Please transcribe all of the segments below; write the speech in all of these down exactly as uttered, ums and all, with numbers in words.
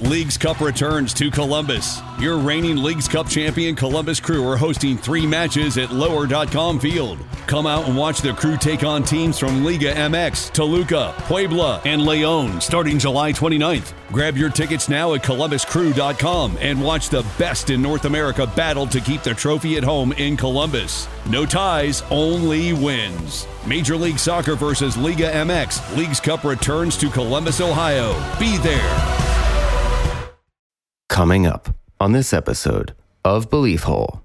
Leagues Cup returns to Columbus. Your reigning Leagues Cup champion Columbus Crew are hosting three matches at lower dot com Field. Come out and watch the Crew take on teams from Liga M X, Toluca, Puebla, and León starting July twenty-ninth. Grab your tickets now at columbus crew dot com and watch the best in North America battle to keep the trophy at home in Columbus. No ties, only wins. Major League Soccer versus Liga M X. Leagues Cup returns to Columbus, Ohio. Be there. Coming up on this episode of Belief Hole.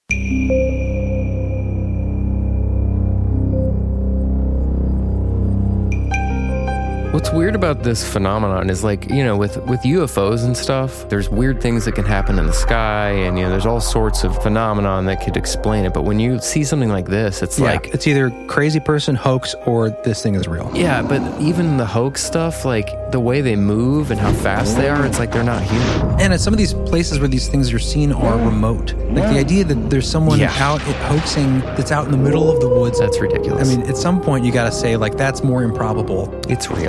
What's weird about this phenomenon is, like, you know, with, with U F Os and stuff, there's weird things that can happen in the sky, and, you know, there's all sorts of phenomenon that could explain it. But when you see something like this, it's yeah, like... it's either crazy person, hoax, or this thing is real. Yeah, but even the hoax stuff, like, the way they move and how fast they are, it's like they're not human. And at some of these places where these things are seen are remote. Like, the idea that there's someone Yeah. out hoaxing that's out in the middle of the woods. That's ridiculous. I mean, at some point you got to say, like, that's more improbable. It's real.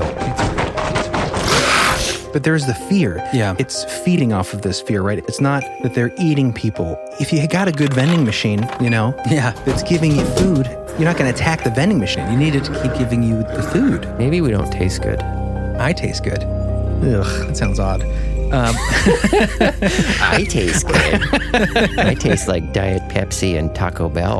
But there's the fear. Yeah. It's feeding off of this fear, right? It's not that they're eating people. If you got a good vending machine, you know, yeah, that's giving you food, you're not going to attack the vending machine. You need it to keep giving you the food. Maybe we don't taste good. I taste good. Ugh, that sounds odd. Um, I taste good. I taste like Diet Pepsi and Taco Bell.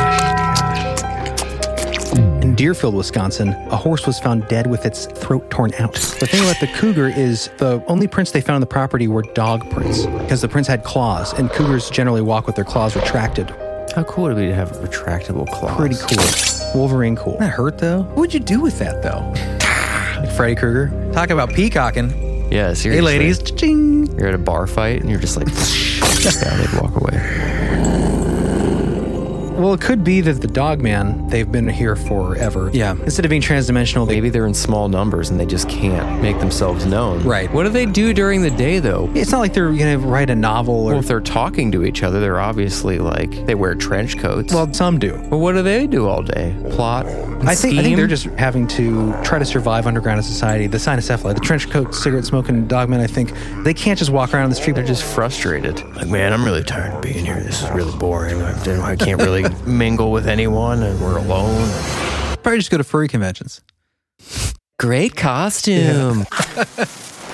In Deerfield, Wisconsin, a horse was found dead with its throat torn out. The thing about the cougar is the only prints they found on the property were dog prints, because the prints had claws, and cougars generally walk with their claws retracted. How cool would it be to have retractable claws? Pretty cool. Wolverine cool. That hurt, though? What would you do with that, though? Like Freddy Krueger? Talk about peacocking. Yeah, seriously. Hey, ladies. Ching. You're at a bar fight, and you're just like, yeah, they'd walk away. Well, it could be that the dog man, they've been here forever. Yeah. Instead of being transdimensional, they... Maybe they're in small numbers and they just can't make themselves known. Right. What do they do during the day, though? It's not like they're going to write a novel or... Well, if they're talking to each other, they're obviously like, they wear trench coats. Well, some do. Well, what do they do all day? Plot? I think, I think they're just having to try to survive underground in society. The cynocephaly, the trench coat, cigarette smoking dogmen, I think, they can't just walk around the street. They're just frustrated. Like, man, I'm really tired of being here. This is really boring. I can't really mingle with anyone, and we're alone. Probably just go to furry conventions. Great costume. Yeah.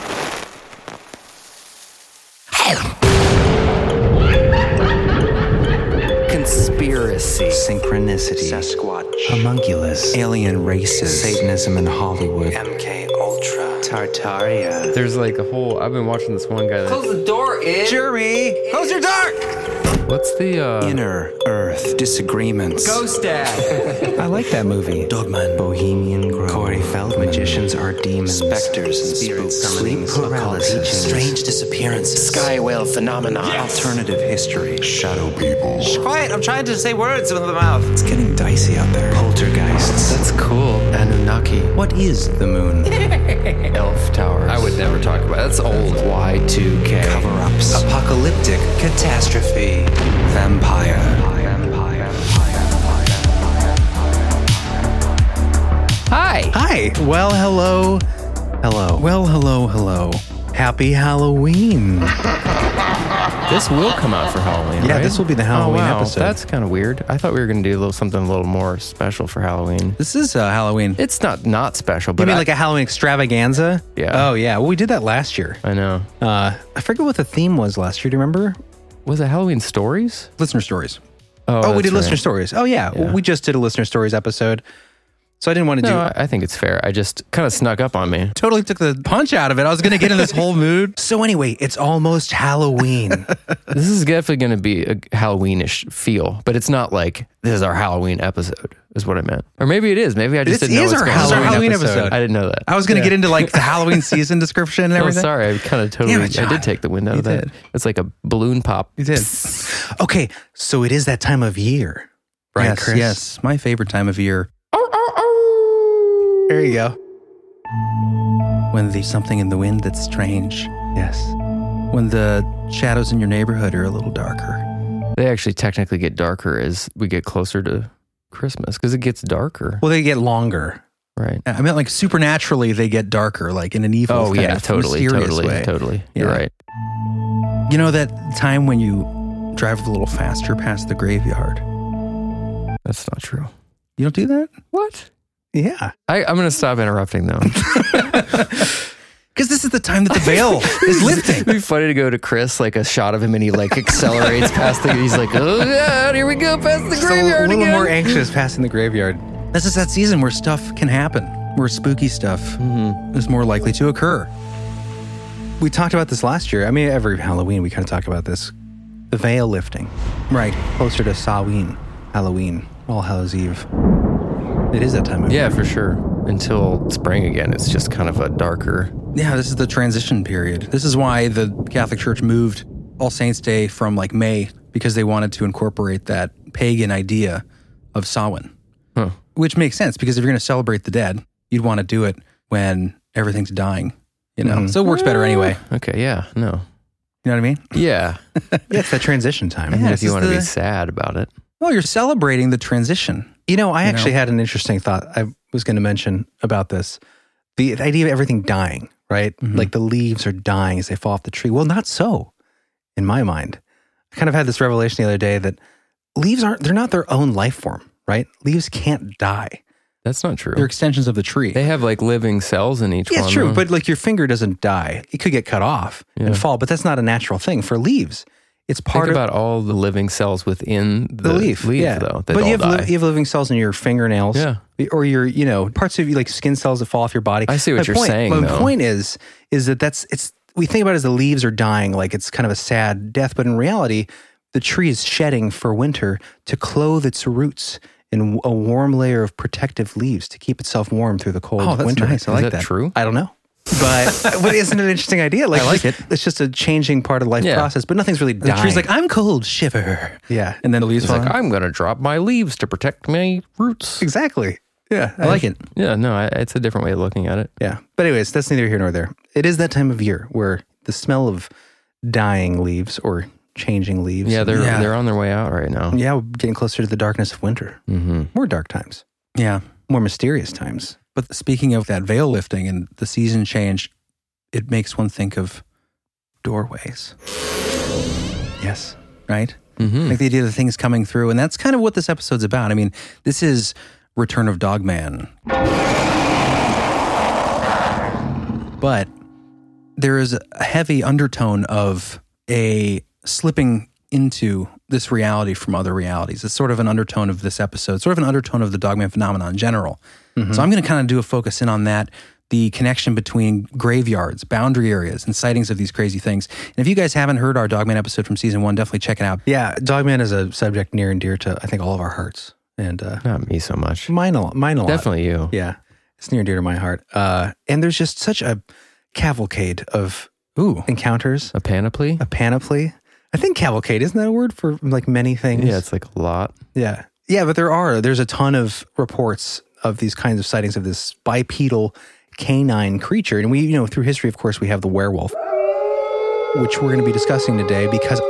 Conspiracy. Synchronicity. Sasquatch. Homunculus. Alien races. Satanism in Hollywood. M K Ultra. Tartaria. There's like a whole... I've been watching this one guy that... Close the door, Ed. Jeremy, close your door. What's the... uh... Inner Earth Disagreements. Ghost Dad. I like that movie. Dogman. Bohemian Grove. Corey Feldman. Magicians are demons. Specters and spirits. Sleep paralysis. Strange disappearances. Sky whale phenomena. Yes. Alternative history. Shadow people. Shh, quiet. I'm trying to say words with the mouth. It's getting dicey out there. Poltergeists. That's cool. Anunnaki. What is the moon? Elf towers. I would never talk about it. That's old. Y two K. Cover-ups. Apocalyptic. Catastrophe. Vampire. Vampire. Hi. Hi. Well, hello. Hello. Well, hello, hello. Happy Halloween. This will come out for Halloween, Yeah, right? this will be the Halloween oh, wow. episode. That's kind of weird. I thought we were going to do a little something a little more special for Halloween. This is uh, Halloween. It's not not special, but You mean I, like a Halloween extravaganza? Yeah. Oh, yeah. Well, we did that last year. I know. Uh, I forget what the theme was last year. Do you remember? Was it Halloween stories? Listener stories. Oh, Oh, we that's did listener right. stories. Oh, yeah. Yeah. We just did a listener stories episode. So I didn't want to No, do... I, I think it's fair. I just kind of snuck up on me. Totally took the punch out of it. I was going to get in this whole mood. So anyway, it's almost Halloween. This is definitely going to be a Halloweenish feel, but it's not like this is our Halloween episode, is what I meant. Or maybe it is. Maybe I just This didn't know is what's our going on. Halloween Halloween episode. I didn't know that. I was going to Yeah. get into like the Halloween season description and Oh, everything. sorry. I kind of totally, Damn it, I John. did take the wind out You of that. did. It's like a balloon pop. You did. Okay, so it is that time of year. Right, yes, Chris? yes. My favorite time of year. There you go. When there's something in the wind that's strange. Yes. When the shadows in your neighborhood are a little darker. They actually technically get darker as we get closer to Christmas because it gets darker. Well, they get longer. Right. I mean, like supernaturally, they get darker, like in an evil, Oh, kind yeah, of totally, mysterious totally, way. totally. You're Yeah. right. You know that time when you drive a little faster past the graveyard? That's not true. You don't do that? What? Yeah. I, I'm going to stop interrupting, though. Because this is the time that the veil is lifting. It'd be funny to go to Chris, like a shot of him, and he like accelerates past the. He's like, oh yeah, here we go, past the Just a graveyard little again. more anxious passing the graveyard. This is that season where stuff can happen, where spooky stuff Mm-hmm. is more likely to occur. We talked about this last year. I mean, every Halloween we kind of talk about this. The veil lifting. Right. Closer to Samhain, Halloween, All Hallows Eve. It is that time of Yeah, year. for sure. Until spring again, it's just kind of a darker. Yeah, this is the transition period. This is why the Catholic Church moved All Saints' Day from like May, because they wanted to incorporate that pagan idea of Samhain. Huh. Which makes sense, because if you're going to celebrate the dead, you'd want to do it when everything's dying, you know? So it works better anyway. Okay, yeah, no. You know what I mean? Yeah. Yeah, it's that transition time. And Yeah, if it's you just want to the- be sad about it. Well, you're celebrating the transition. You know, I You actually know? had an interesting thought I was going to mention about this. The idea of everything dying, right? Mhm. Like the leaves are dying as they fall off the tree. Well, not so in my mind. I kind of had this revelation the other day that leaves aren't, they're not their own life form, right? Leaves can't die. That's not true. They're extensions of the tree. They have like living cells in each Yeah, one. it's true, though. but like your finger doesn't die. It could get cut off Yeah. and fall, but that's not a natural thing for leaves. It's part Think of about all the living cells within the, the leaf, yeah. though. That But all you have, die. li- you have living cells in your fingernails, Yeah. or your, you know, parts of you like skin cells that fall off your body. I see what My you're point, saying, My though. point is, is that that's it's. We think about it as the leaves are dying, like it's kind of a sad death, but in reality, the tree is shedding for winter to clothe its roots in a warm layer of protective leaves to keep itself warm through the cold Oh, that's winter. nice. I Is like that that. true? I don't know. But but isn't it an interesting idea? Like I like just- it. It's just a changing part of the life Yeah. process, but nothing's really The dying. tree's like, I'm cold, shiver. yeah, And then the leaves It's fall. like, I'm going to drop my leaves to protect my roots. exactly. Yeah, I like it. Yeah, no, I, it's a different way of looking at it. Yeah. But anyways, that's neither here nor there. It is that time of year where the smell of dying leaves or changing leaves. Yeah, they're Yeah. they're on their way out right now. yeah, we're getting closer to the darkness of winter. Mm-hmm. More dark times, Yeah. more mysterious times. But speaking of that veil lifting and the season change, it makes one think of doorways, Yes. right? Mm-hmm. Like the idea of things coming through. And that's kind of what this episode's about. I mean, this is Return of Dogman. But there is a heavy undertone of a slipping into this reality from other realities. It's sort of an undertone of this episode, sort of an undertone of the Dogman phenomenon in general. So I'm going to kind of do a focus in on that, the connection between graveyards, boundary areas, and sightings of these crazy things. And if you guys haven't heard our Dogman episode from season one, definitely check it out. Yeah, Dogman is a subject near and dear to I think all of our hearts, and uh, Not me so much. mine a lot. Mine a lot. Definitely you. Yeah, it's near and dear to my heart. Uh, and there's just such a cavalcade of Ooh. encounters, A panoply? a panoply. I think cavalcade isn't that a word for like many things? Yeah, it's like a lot. Yeah. Yeah, but there are. There's a ton of reports of these kinds of sightings of this bipedal canine creature. And we, you know, through history, of course, we have the werewolf, which we're going to be discussing today because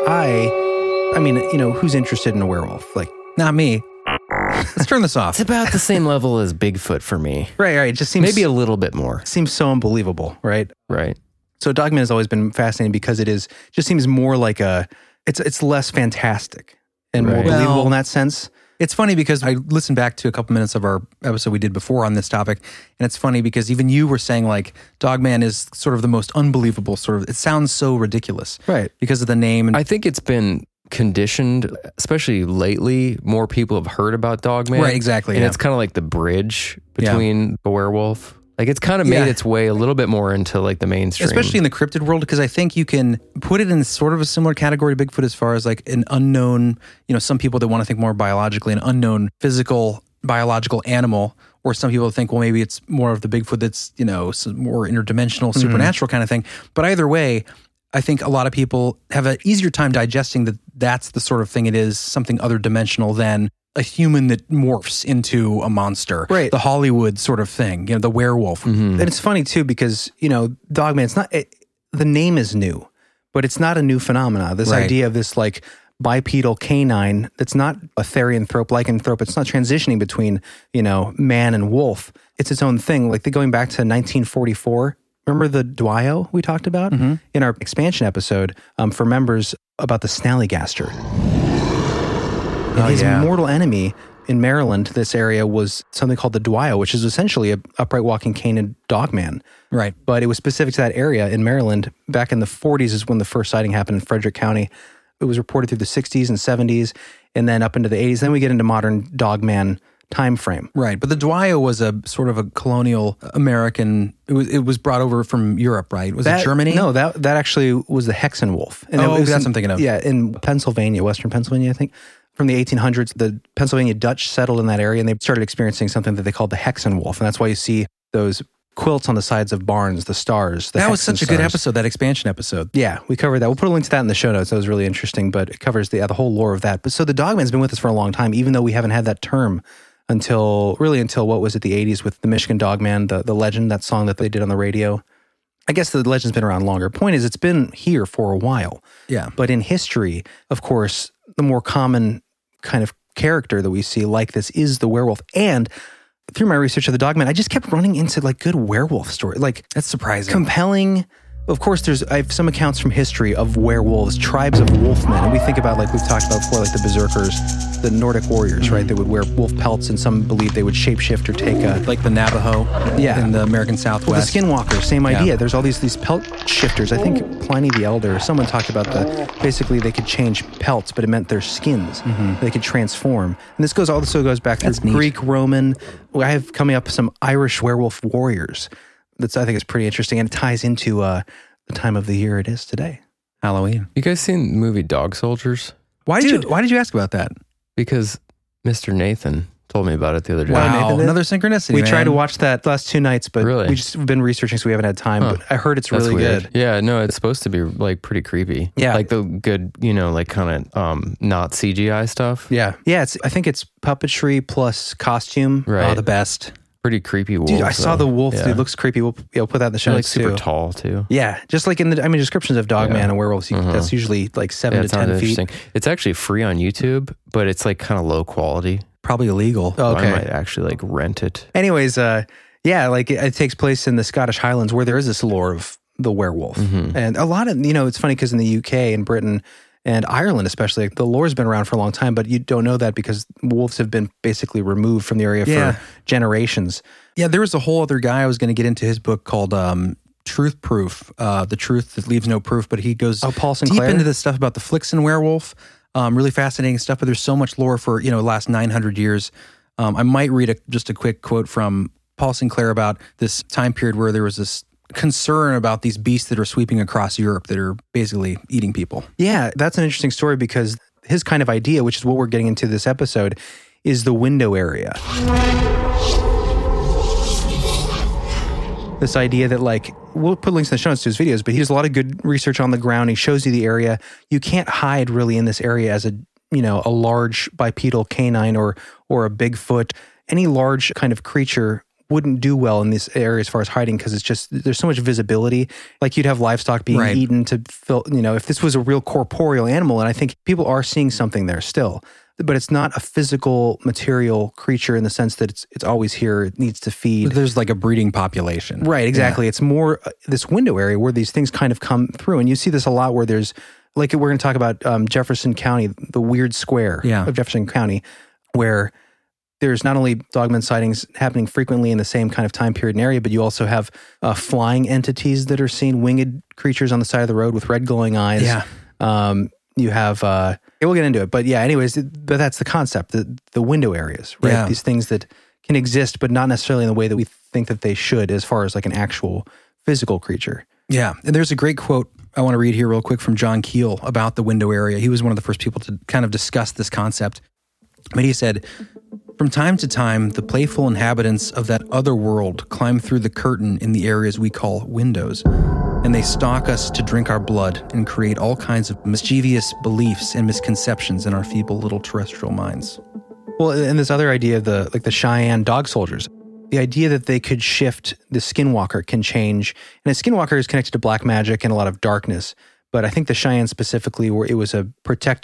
I, I mean, you know, who's interested in a werewolf? Like, Not me. Let's turn this off. It's about the same level as Bigfoot for me. right, right. It just seems, Maybe a little bit more. seems so unbelievable, right? Right. So Dogman has always been fascinating because it is, just seems more like a, it's, it's less fantastic and more Right. believable Well, in that sense. It's funny because I listened back to a couple minutes of our episode we did before on this topic, and it's funny because even you were saying like Dogman is sort of the most unbelievable sort of. It sounds so ridiculous, Right. Because of the name. And I think it's been conditioned, especially lately. More people have heard about Dogman. Right, exactly, And yeah. it's kind of like the bridge Yeah. between the werewolf. Like it's kind of made Yeah. its way a little bit more into like the mainstream. especially in the cryptid world, because I think you can put it in sort of a similar category to Bigfoot as far as like an unknown, you know, some people that want to think more biologically, an unknown physical biological animal, or some people think, well, maybe it's more of the Bigfoot that's, you know, some more interdimensional, supernatural kind of thing. But either way, I think a lot of people have an easier time digesting that that's the sort of thing it is, something other dimensional than a human that morphs into a monster. Right. The Hollywood sort of thing, you know, the werewolf. And it's funny too because you know Dogman. It's not it, the name is new, but it's not a new phenomena. This Right. idea of this like bipedal canine that's not a therianthrope, lycanthrope. It's not transitioning between, you know, man and wolf. It's its own thing. Like, going back to nineteen forty-four, remember the Dwyo we talked about mm-hmm. in our expansion episode um, for members about the Snallygaster? And oh, his yeah. mortal enemy in Maryland, this area, was something called the Dwyo, which is essentially a upright walking canid dogman. Right. But it was specific to that area in Maryland. Back in the forties is when the first sighting happened in Frederick County. It was reported through the sixties and seventies, and then up into the eighties. Then we get into modern dogman time frame. Right. But the Dwyo was a sort of a colonial American, it was it was brought over from Europe, right? Was that, it Germany? No, that that actually was the Hexenwolf. And oh, it was that's in, what I'm thinking of. Yeah, in Pennsylvania, Western Pennsylvania, I think. From the eighteen hundreds, the Pennsylvania Dutch settled in that area, and they started experiencing something that they called the Hexenwolf. And that's why you see those quilts on the sides of barns, the stars. The that was Hexen such a good stars. episode, that expansion episode. Yeah, we covered that. We'll put a link to that in the show notes. That was really interesting, but it covers the, the whole lore of that. But so the Dogman's been with us for a long time, even though we haven't had that term until, really until, what was it, the eighties with the Michigan Dogman, the, the legend, that song that they did on the radio. I guess the legend's been around longer. Point is, it's been here for a while. Yeah. But in history, of course, the more common kind of character that we see like this is the werewolf. And through my research of the Dogman, I just kept running into like good werewolf stories. Like, that's surprising. Compelling. Of course, there's I have some accounts from history of werewolves, tribes of wolfmen. And we think about, like we've talked about before, like the berserkers, the Nordic warriors, mm-hmm. right? They would wear wolf pelts, and some believe they would shapeshift or take a... Like the Navajo yeah. in the American Southwest. Well, the skinwalkers, same idea. Yeah. There's all these these pelt shifters. I think Pliny the Elder, someone talked about the... Basically, they could change pelts, but it meant their skins. Mm-hmm. They could transform. And this goes also goes back through Greek, Roman. I have coming up some Irish werewolf warriors. That's, I think, is pretty interesting, and it ties into uh, the time of the year it is today, Halloween. You guys seen the movie Dog Soldiers? Why did Dude. you Why did you ask about that? Because Mister Nathan told me about it the other day. Wow, Nathan, another synchronicity. We man. tried to watch that last two nights, but really? we just been researching, so we haven't had time. Huh. But I heard it's That's really weird. good. Yeah, no, it's supposed to be like pretty creepy. Yeah, like the good, you know, like kind of um, not C G I stuff. Yeah, yeah. It's I think it's puppetry plus costume. Right, oh, the best. Pretty creepy wolf. Dude, I saw though. the wolf. Yeah. Dude, it looks creepy. We'll, yeah, we'll put that in the show They're, notes like super too. tall too. Yeah, just like in the I mean descriptions of Dogman yeah. and werewolves, you, uh-huh. that's usually like seven yeah, to ten feet. It's actually free on YouTube, but it's like kind of low quality. Probably illegal. Oh, okay, I might actually like rent it. Anyways, uh, yeah, like it, it takes place in the Scottish Highlands where there is this lore of the werewolf, mm-hmm. and a lot of you know it's funny because in the U K and Britain and Ireland especially, like, the lore's been around for a long time, but you don't know that because wolves have been basically removed from the area yeah. for generations. Yeah, there was a whole other guy I was going to get into his book called um, Truth Proof, uh, The Truth That Leaves No Proof, but he goes oh, Paul deep Sinclair? into this stuff about the Flixen werewolf. Um, really fascinating stuff, but there's so much lore for, you know, the last nine hundred years. Um, I might read a, just a quick quote from Paul Sinclair about this time period where there was this concern about these beasts that are sweeping across Europe that are basically eating people. Yeah, that's an interesting story because his kind of idea, which is what we're getting into this episode, is the window area. This idea that, like, we'll put links in the show notes to his videos, but he does a lot of good research on the ground. He shows you the area. You can't hide really in this area as a, you know, a large bipedal canine or or a Bigfoot. Any large kind of creature wouldn't do well in this area as far as hiding because it's just, there's so much visibility. Like you'd have livestock being right. eaten to fill, you know, if this was a real corporeal animal, and I think people are seeing something there still, but it's not a physical material creature in the sense that it's it's always here, it needs to feed. There's like a breeding population. Right, exactly. Yeah. It's more uh, this window area where these things kind of come through. And you see this a lot where there's, like we're going to talk about um, Jefferson County, the weird square yeah. of Jefferson County, where there's not only dogman sightings happening frequently in the same kind of time period and area, but you also have uh, flying entities that are seen, winged creatures on the side of the road with red glowing eyes. Yeah. Um, you have, uh, yeah, we'll get into it. But yeah, anyways, but that's the concept, the, the window areas, right? Yeah. These things that can exist, but not necessarily in the way that we think that they should as far as like an actual physical creature. Yeah. And there's a great quote I want to read here real quick from John Keel about the window area. He was one of the first people to kind of discuss this concept. But he said, "From time to time, the playful inhabitants of that other world climb through the curtain in the areas we call windows, and they stalk us to drink our blood and create all kinds of mischievous beliefs and misconceptions in our feeble little terrestrial minds." Well, and this other idea of the, like the Cheyenne dog soldiers, the idea that they could shift, the skinwalker can change, and a skinwalker is connected to black magic and a lot of darkness, but I think the Cheyenne specifically, where it was a protective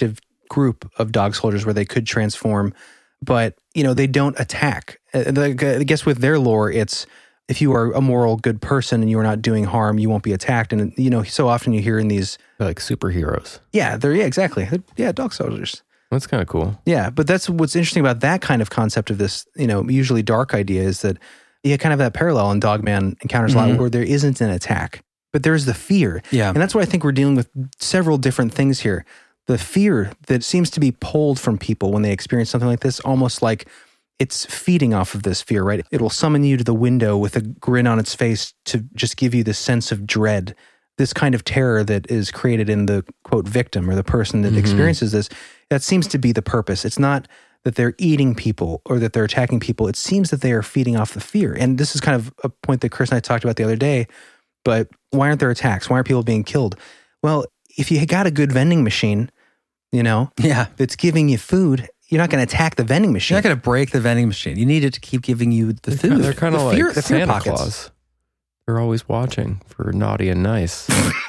group of dog soldiers where they could transform, but, you know, they don't attack. Uh, the- I guess with their lore, it's if you are a moral, good person and you are not doing harm, you won't be attacked. And, you know, so often you hear in these... They're like superheroes. Yeah, they're, yeah, exactly. They're, yeah, dog soldiers. That's kind of cool. Yeah, but that's what's interesting about that kind of concept of this, you know, usually dark idea is that you kind of have that parallel in Dogman Encounters mm-hmm. a lot where there isn't an attack, but there's the fear. Yeah. And that's why I think we're dealing with several different things here. The fear that seems to be pulled from people when they experience something like this, almost like it's feeding off of this fear, right? It will summon you to the window with a grin on its face to just give you this sense of dread, this kind of terror that is created in the, quote, victim or the person that mm-hmm. experiences this. That seems to be the purpose. It's not that they're eating people or that they're attacking people. It seems that they are feeding off the fear. And this is kind of a point that Chris and I talked about the other day, but why aren't there attacks? Why aren't people being killed? Well, if you got a good vending machine, you know, yeah, that's giving you food, you're not going to attack the vending machine. You're not going to break the vending machine. You need it to keep giving you the food. They're kind of the like fear, the fear Santa pockets. Claus. They're always watching for naughty and nice.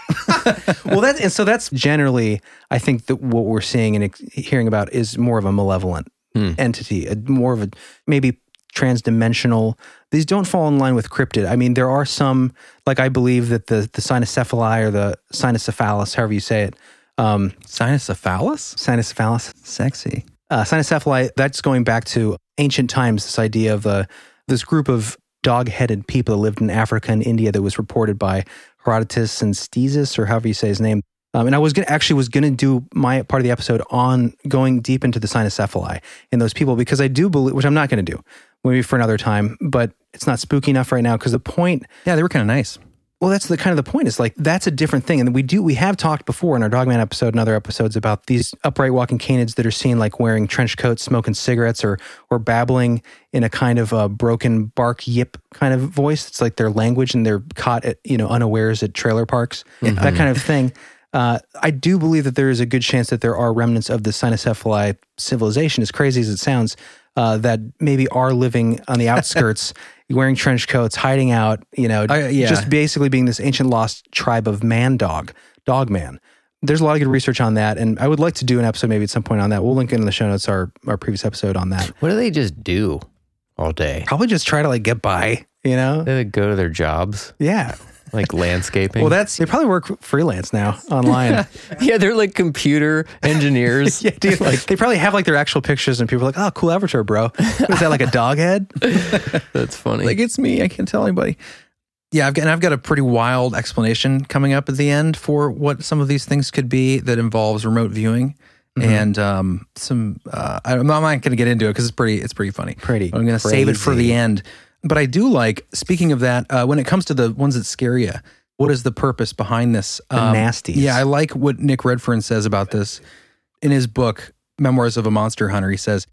Well, that and so that's generally, I think that what we're seeing and ex- hearing about is more of a malevolent hmm. entity, a, more of a maybe transdimensional. These don't fall in line with cryptid. I mean, there are some, like I believe that the the cynocephali or the cynocephalus, however you say it, um, cynocephalus, cynocephalus, sexy. Uh, cynocephali. That's going back to ancient times. This idea of the this group of dog-headed people that lived in Africa and India that was reported by Herodotus and Stesis, or however you say his name. Um, and I was gonna, actually was going to do my part of the episode on going deep into the cynocephali and those people, because I do believe, which I'm not going to do, maybe for another time, but it's not spooky enough right now because the point... Yeah, they were kind of nice. Well, that's the kind of the point. It's like, that's a different thing. And we do, we have talked before in our Dogman episode and other episodes about these upright walking canids that are seen like wearing trench coats, smoking cigarettes, or or babbling in a kind of a broken bark yip kind of voice. It's like their language, and they're caught at, you know, unawares at trailer parks, mm-hmm. that kind of thing. Uh, I do believe that there is a good chance that there are remnants of the cynocephali civilization, as crazy as it sounds, uh, that maybe are living on the outskirts, wearing trench coats, hiding out, you know, uh, yeah. just basically being this ancient lost tribe of man dog, dog man. There's a lot of good research on that, and I would like to do an episode maybe at some point on that. We'll link in the show notes our, our previous episode on that. What do they just do all day? Probably just try to like get by, you know? They like, go to their jobs. Yeah. Like landscaping. Well, that's, they probably work freelance now online. Yeah, they're like computer engineers. Yeah, dude, like they probably have like their actual pictures, and people are like, "Oh, cool avatar, bro." Is that like a dog head? That's funny. Like, it's me. I can't tell anybody. Yeah, I've got, and I've got a pretty wild explanation coming up at the end for what some of these things could be that involves remote viewing. Mm-hmm. And um, some, uh, I'm not going to get into it because it's pretty, it's pretty funny. Pretty. I'm going to save it for the end. But I do like, speaking of that, uh, when it comes to the ones that scare you, what is the purpose behind this? The um, nasties. Yeah, I like what Nick Redfern says about this. In his book, Memoirs of a Monster Hunter, he says,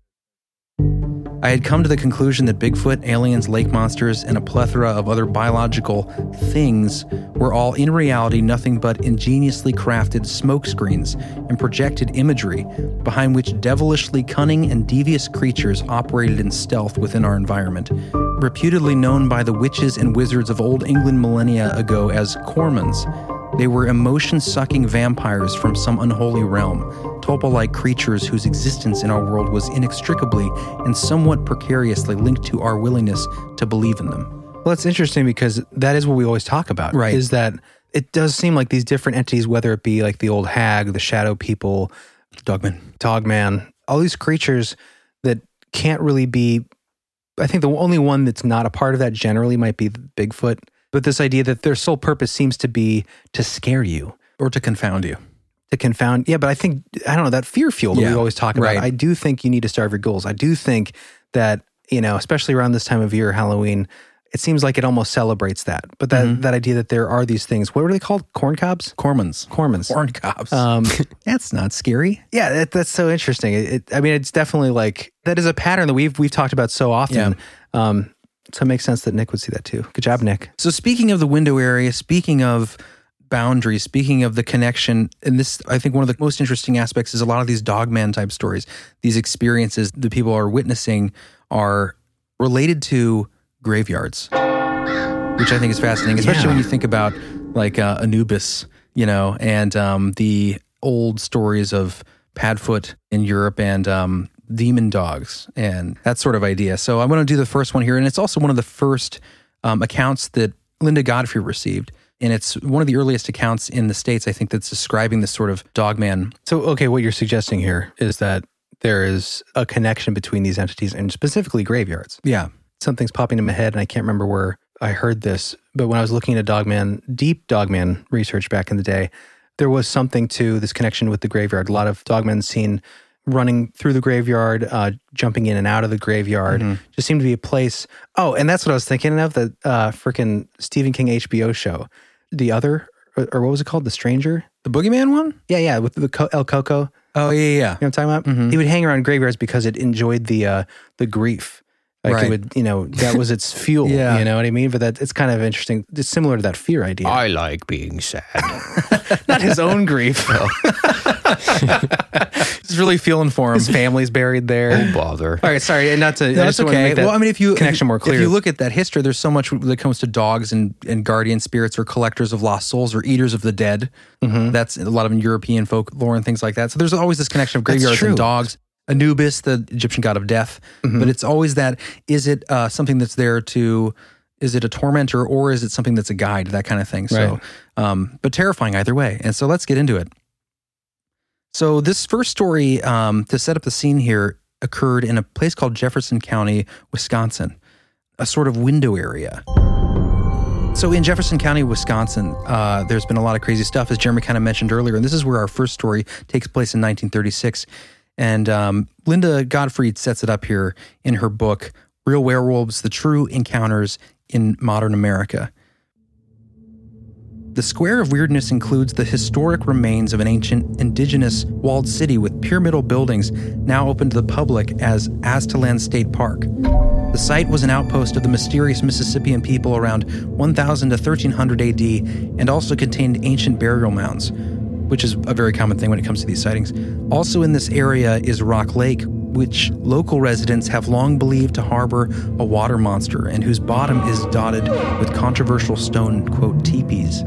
I had come to the conclusion that Bigfoot, aliens, lake monsters, and a plethora of other biological things were all in reality nothing but ingeniously crafted smokescreens and projected imagery behind which devilishly cunning and devious creatures operated in stealth within our environment. Reputedly known by the witches and wizards of old England millennia ago as Cormans, they were emotion-sucking vampires from some unholy realm, tulpa-like creatures whose existence in our world was inextricably and somewhat precariously linked to our willingness to believe in them. Well, it's interesting because that is what we always talk about, right? Is that it does seem like these different entities, whether it be like the old hag, the shadow people, Dogman, Dogman, all these creatures that can't really be, I think the only one that's not a part of that generally might be Bigfoot. But this idea that their sole purpose seems to be to scare you. Or to confound you. To confound. Yeah, but I think, I don't know, that fear fuel that yeah, we always talk about, right. I do think you need to starve your goals. I do think that, you know, especially around this time of year, Halloween, it seems like it almost celebrates that. But that, mm-hmm. that idea that there are these things, what were they called? Corn cobs? Cormans. Cormans. Corn cobs. Um, that's not scary. Yeah, that, that's so interesting. It, it, I mean, it's definitely like, that is a pattern that we've we've talked about so often. Yeah. Um, so it makes sense that Nick would see that too. Good job, Nick. So speaking of the window area, speaking of boundaries, speaking of the connection, and this, I think one of the most interesting aspects is a lot of these Dogman type stories, these experiences that people are witnessing are related to graveyards, which I think is fascinating, especially yeah. when you think about like uh, Anubis, you know, and um, the old stories of Padfoot in Europe and um, demon dogs and that sort of idea. So I'm going to do the first one here. And it's also one of the first um, accounts that Linda Godfrey received. And it's one of the earliest accounts in the States, I think, that's describing this sort of dogman. So, okay, what you're suggesting here is that there is a connection between these entities and specifically graveyards. Yeah. Something's popping in my head, and I can't remember where I heard this, but when I was looking at Dogman, deep Dogman research back in the day, there was something to this connection with the graveyard. A lot of dogmen seen running through the graveyard, uh, jumping in and out of the graveyard. Mm-hmm. Just seemed to be a place. Oh, and that's what I was thinking of, the uh, freaking Stephen King H B O show. The Other, or, or what was it called? The Stranger? The Boogeyman one? Yeah, yeah, with the Co- El Coco. Oh, yeah, yeah. You know what I'm talking about? Mm-hmm. He would hang around graveyards because it enjoyed the uh, the grief. Like right. it would, you know, that was its fuel. Yeah. You know what I mean? But that it's kind of interesting. It's similar to that fear idea. I like being sad. Not his own grief. He's really feeling for him. His family's buried there. Oh, bother. All right, sorry, and not to. No, I that's just want to okay. make that Well, I mean, if you connection if, more clear. If you look at that history, there's so much that comes to dogs and, and guardian spirits or collectors of lost souls or eaters of the dead. Mm-hmm. That's a lot of European folklore and things like that. So there's always this connection of graveyards and dogs. Anubis, the Egyptian god of death. Mm-hmm. But it's always that, is it uh, something that's there to, is it a tormentor or is it something that's a guide, that kind of thing. So, right. um, but terrifying either way. And so let's get into it. So this first story, um, to set up the scene here, occurred in a place called Jefferson County, Wisconsin, a sort of window area. So in Jefferson County, Wisconsin, uh, there's been a lot of crazy stuff, as Jeremy kind of mentioned earlier, and this is where our first story takes place in nineteen thirty-six. And um, Linda Godfrey sets it up here in her book, Real Werewolves, The True Encounters in Modern America. The Square of Weirdness includes the historic remains of an ancient indigenous walled city with pyramidal buildings now open to the public as Aztalan State Park. The site was an outpost of the mysterious Mississippian people around one thousand to thirteen hundred A D and also contained ancient burial mounds, which is a very common thing when it comes to these sightings. Also in this area is Rock Lake, which local residents have long believed to harbor a water monster and whose bottom is dotted with controversial stone, quote, teepees.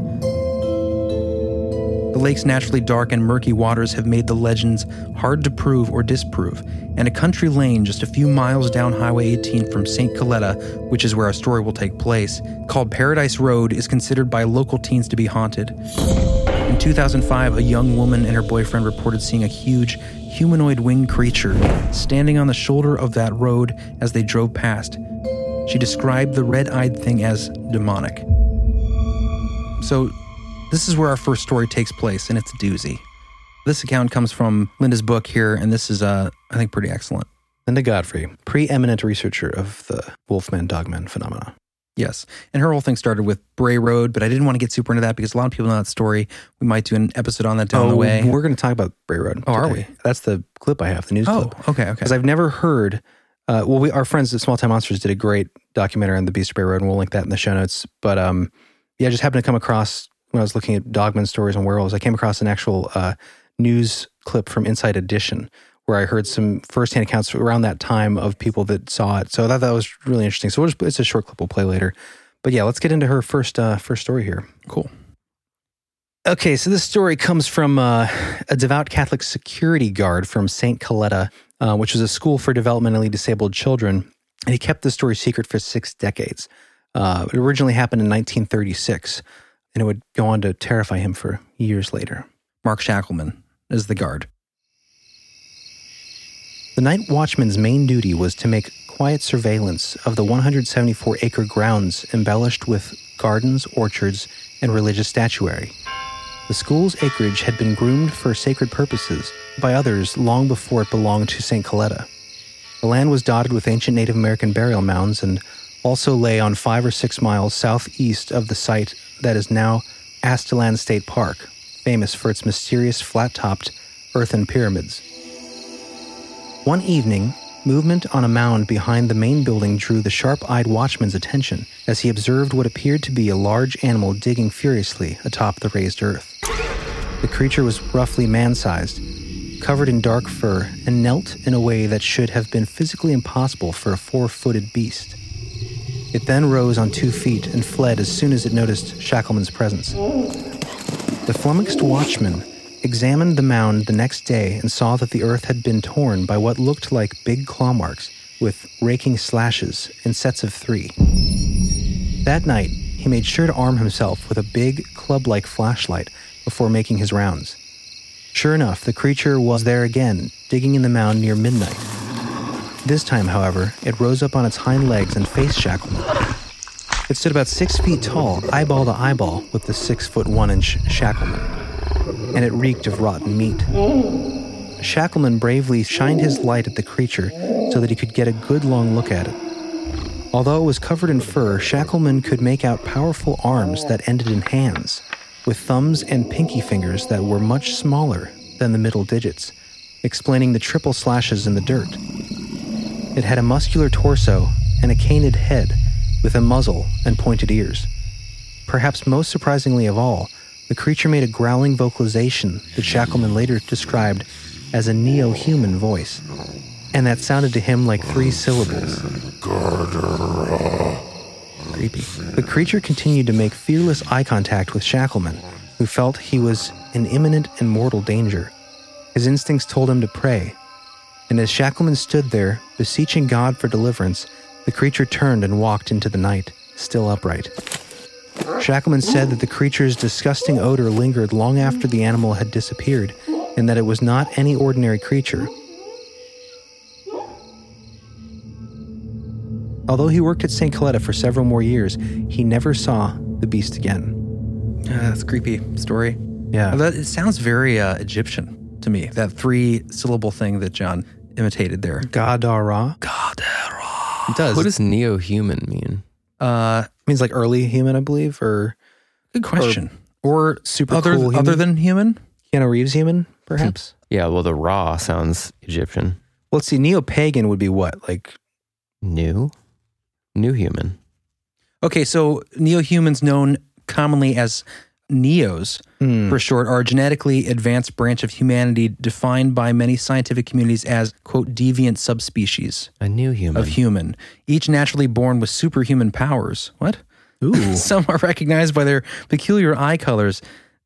The lake's naturally dark and murky waters have made the legends hard to prove or disprove, and a country lane just a few miles down Highway eighteen from Saint Coletta, which is where our story will take place, called Paradise Road, is considered by local teens to be haunted. In two thousand five, a young woman and her boyfriend reported seeing a huge humanoid winged creature standing on the shoulder of that road as they drove past. She described the red-eyed thing as demonic. So this is where our first story takes place, and it's a doozy. This account comes from Linda's book here, and this is, uh, I think, pretty excellent. Linda Godfrey, preeminent researcher of the Wolfman-Dogman phenomena. Yes. And her whole thing started with Bray Road, but I didn't want to get super into that because a lot of people know that story. We might do an episode on that down oh, the way. We're going to talk about Bray Road. Oh, today. are we? That's the clip I have, the news oh, clip. Oh, okay, okay. Because I've never heard, uh, well, we, our friends at Small Time Monsters did a great documentary on the Beast of Bray Road, and we'll link that in the show notes. But um, yeah, I just happened to come across, when I was looking at Dogman stories on werewolves, I came across an actual uh, news clip from Inside Edition where I heard some firsthand accounts around that time of people that saw it. So I thought that was really interesting. So we'll just, it's a short clip we'll play later. But yeah, let's get into her first uh, first story here. Cool. Okay, so this story comes from uh, a devout Catholic security guard from Saint Coletta, uh, which was a school for developmentally disabled children. And he kept the story secret for six decades. Uh, it originally happened in nineteen thirty-six, and it would go on to terrify him for years later. Mark Shackleman is the guard. The night watchman's main duty was to make quiet surveillance of the one hundred seventy-four acre grounds embellished with gardens, orchards, and religious statuary. The school's acreage had been groomed for sacred purposes by others long before it belonged to Saint Coletta. The land was dotted with ancient Native American burial mounds and also lay on five or six miles southeast of the site that is now Aztalan State Park, famous for its mysterious flat-topped earthen pyramids. One evening, movement on a mound behind the main building drew the sharp-eyed watchman's attention as he observed what appeared to be a large animal digging furiously atop the raised earth. The creature was roughly man-sized, covered in dark fur, and knelt in a way that should have been physically impossible for a four-footed beast. It then rose on two feet and fled as soon as it noticed Shackleman's presence. The flummoxed watchman examined the mound the next day and saw that the earth had been torn by what looked like big claw marks with raking slashes in sets of three. That night, he made sure to arm himself with a big, club-like flashlight before making his rounds. Sure enough, the creature was there again, digging in the mound near midnight. This time, however, it rose up on its hind legs and faced Shackleman. It stood about six feet tall, eyeball to eyeball, with the six-foot-one-inch Shackleman, and it reeked of rotten meat. Shackleman bravely shined his light at the creature so that he could get a good long look at it. Although it was covered in fur, Shackleman could make out powerful arms that ended in hands, with thumbs and pinky fingers that were much smaller than the middle digits, explaining the triple slashes in the dirt. It had a muscular torso and a canid head with a muzzle and pointed ears. Perhaps most surprisingly of all, the creature made a growling vocalization that Shackleman later described as a neo-human voice, and that sounded to him like three syllables. Creepy. The creature continued to make fearless eye contact with Shackleman, who felt he was in imminent and mortal danger. His instincts told him to pray, and as Shackleman stood there, beseeching God for deliverance, the creature turned and walked into the night, still upright. Shackleman said that the creature's disgusting odor lingered long after the animal had disappeared, and that it was not any ordinary creature. Although he worked at Saint Coletta for several more years, he never saw the beast again. Yeah, that's a creepy story. Yeah. That, it sounds very uh, Egyptian to me, that three-syllable thing that John imitated there. Gadara? Gadara. It does. What does neo-human mean? Uh, means like early human, I believe, or good question. Or, or super other, cool human. Other than human? Keanu Reeves human, perhaps? Yeah, well, the Ra sounds Egyptian. Well, let's see, neo-pagan would be what? Like New? New human. Okay, so neo-humans, known commonly as neos mm. for short, are a genetically advanced branch of humanity defined by many scientific communities as, quote, deviant subspecies. A new human. Of human. Each naturally born with superhuman powers. What? Ooh. Some are recognized by their peculiar eye colors,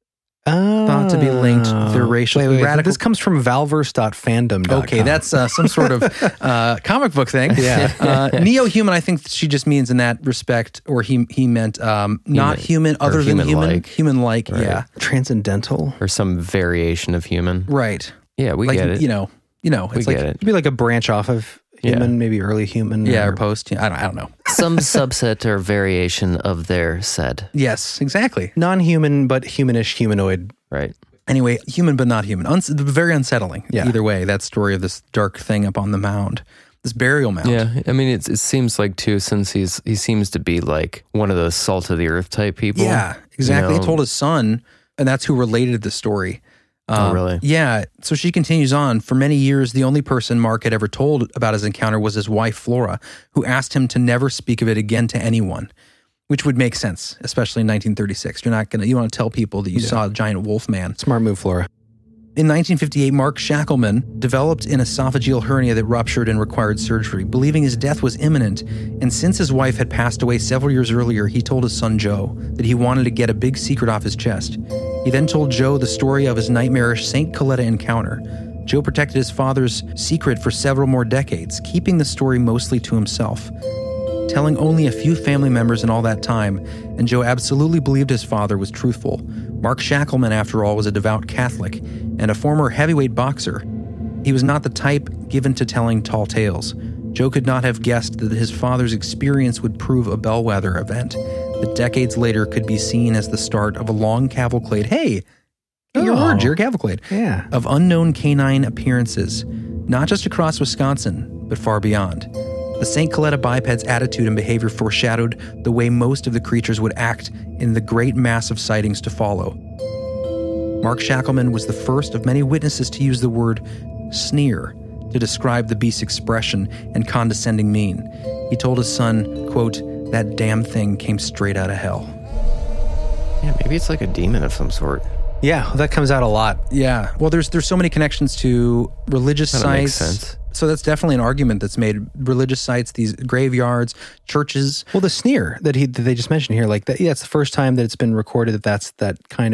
oh. thought to be linked to their racial wait, wait, radical. This comes from valverse dot fandom dot com. Okay, that's uh, some sort of uh, comic book thing. Yeah. uh, neo-human, I think she just means in that respect, or he he meant um, not human, other than human. human-like. Human-like, Right. yeah. Transcendental? Or some variation of human. Right. Yeah, we like, get it. You know, you know, we it's like, get it. It'd be like a branch off of human, Yeah. maybe early human. yeah, or post. I don't, I don't know. Some subset or variation of their said. Yes, exactly. Non-human, but humanish humanoid. Right. Anyway, human but not human. Uns- very unsettling. Yeah. Either way, that story of this dark thing up on the mound, this burial mound. Yeah, I mean, it's, it seems like too, since he's he seems to be like one of those salt of the earth type people. Yeah, exactly. You know? He told his son, and that's who related the story. Oh, Um, really? Yeah. So she continues on. For many years, the only person Mark had ever told about his encounter was his wife, Flora, who asked him to never speak of it again to anyone, which would make sense, especially in nineteen thirty-six. You're not going to, you want to tell people that you Yeah. saw a giant wolf man. Smart move, Flora. In nineteen fifty-eight, Mark Shackleman developed an esophageal hernia that ruptured and required surgery, believing his death was imminent. And since his wife had passed away several years earlier, he told his son Joe that he wanted to get a big secret off his chest. He then told Joe the story of his nightmarish Saint Coletta encounter. Joe protected his father's secret for several more decades, keeping the story mostly to himself, telling only a few family members in all that time, and Joe absolutely believed his father was truthful. Mark Shackleman, after all, was a devout Catholic and a former heavyweight boxer. He was not the type given to telling tall tales. Joe could not have guessed that his father's experience would prove a bellwether event that decades later could be seen as the start of a long cavalcade. Hey, get your Oh. word, your cavalcade. Yeah. Of unknown canine appearances, not just across Wisconsin, but far beyond. The Saint Coletta biped's attitude and behavior foreshadowed the way most of the creatures would act in the great mass of sightings to follow. Mark Shackleman was the first of many witnesses to use the word sneer to describe the beast's expression and condescending mien. He told his son, quote, "That damn thing came straight out of hell." Yeah, maybe it's like a demon of some sort. Yeah, that comes out a lot. Yeah. Well, there's there's so many connections to religious That makes sites. sense. So that's definitely an argument that's made. Religious sites, these graveyards, churches. Well, the sneer that he that they just mentioned here, like that, yeah, it's the first time that it's been recorded that that's that kind of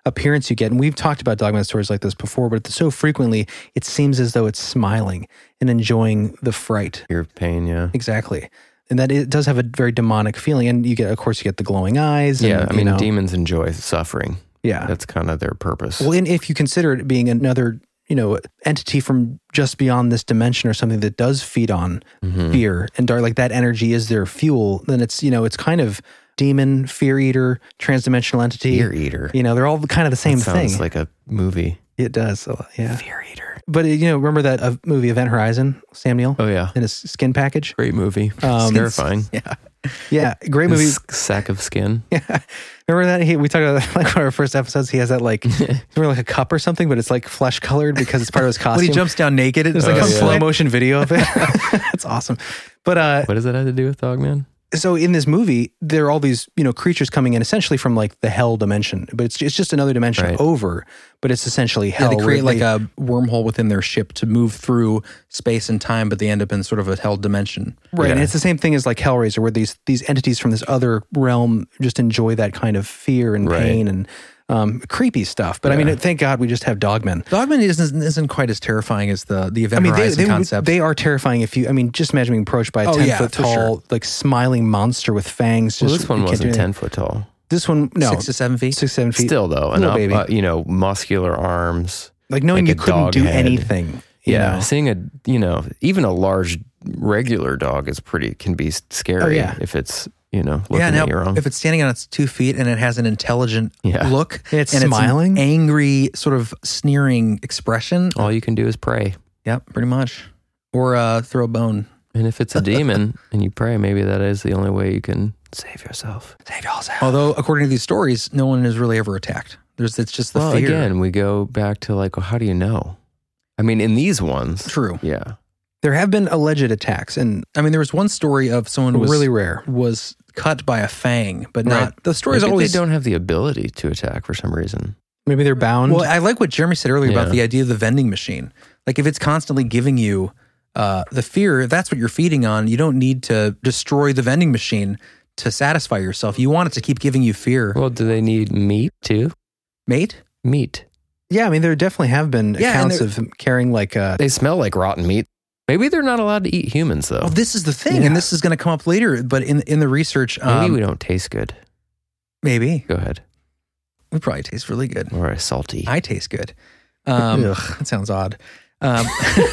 appearance you get. And we've talked about dogman stories like this before, but so frequently it seems as though it's smiling and enjoying the fright. Your pain, yeah. Exactly. And that it does have a very demonic feeling. And you get, of course, you get the glowing eyes. And, yeah, I mean, you know, demons enjoy suffering. Yeah. That's kind of their purpose. Well, and if you consider it being another, you know, entity from just beyond this dimension or something that does feed on mm-hmm. fear and dark, like that energy is their fuel, then it's, you know, it's kind of demon, fear eater, transdimensional entity. Fear eater. You know, they're all kind of the same that sounds thing. like a movie. It does. So, yeah. Fear eater. But, you know, remember that uh, movie Event Horizon, Sam Neill? Oh, yeah. In his skin package? Great movie. Um, terrifying. Yeah. Yeah. Great movie. His sack of skin. Yeah. Remember that? He, we talked about like one of our first episodes. He has that like, it's more like a cup or something, but it's like flesh colored because it's part of his costume. When he jumps down naked, There's like Oh, a yeah. slow motion video of it. That's awesome. But uh, What does that have to do with Dogman? so in this movie, there are all these, you know, creatures coming in essentially from like the hell dimension, but it's it's just another dimension Right. over, but it's essentially Yeah, hell. they where create like a wormhole within their ship to move through space and time, but they end up in sort of a hell dimension. right, and Yeah. it's the same thing as like Hellraiser, where these these entities from this other realm just enjoy that kind of fear and Right. pain and um, creepy stuff. But I mean, Yeah. thank God we just have Dogmen. Dogman isn't isn't quite as terrifying as the the Event I mean, they, Horizon they, concept. they are terrifying. If you, I mean, just imagine being approached by a Oh, ten yeah, foot for tall, sure. like smiling monster with fangs. Well, just, this one you can't do wasn't anything. ten foot tall. This one, no, Six to seven feet. six, seven feet. Still, though, an Little up, baby. uh, you know, muscular arms. Like knowing like you a couldn't dog do head. anything. you Yeah, know? seeing a, you know, even a large regular dog is pretty, can be scary Oh, yeah. if it's, you know, looking yeah, now at you wrong. if it's standing on its two feet and it has an intelligent Yeah. look And it's and smiling? it's an angry, sort of sneering expression. All you can do is pray. Yep, pretty much. Or uh, throw a bone. And if it's a demon and you pray, maybe that is the only way you can save yourself. Save yourself. Although, according to these stories, no one is really ever attacked. There's it's just the Well, fear. again, we go back to like, well, how do you know? I mean, in these ones, True. yeah. There have been alleged attacks, and I mean, there was one story of someone who was really rare. was cut by a fang, but Right. not. The stories Maybe always they don't have the ability to attack for some reason. Maybe they're bound. Well, I like what Jeremy said earlier about Yeah. the idea of the vending machine. Like if it's constantly giving you uh, the fear, that's what you're feeding on. You don't need to destroy the vending machine to satisfy yourself. You want it to keep giving you fear. Well, do they need meat too? Mate? Meat. yeah, I mean, there definitely have been Yeah, and accounts there- of them carrying like uh They smell like rotten meat. Maybe they're not allowed to eat humans, though. Well, this is the thing, Yeah. and this is going to come up later. But in in the research, Maybe um, we don't taste good. maybe Go ahead. we probably taste really good. Or salty. I taste good. Um, Ugh. that sounds odd. Um,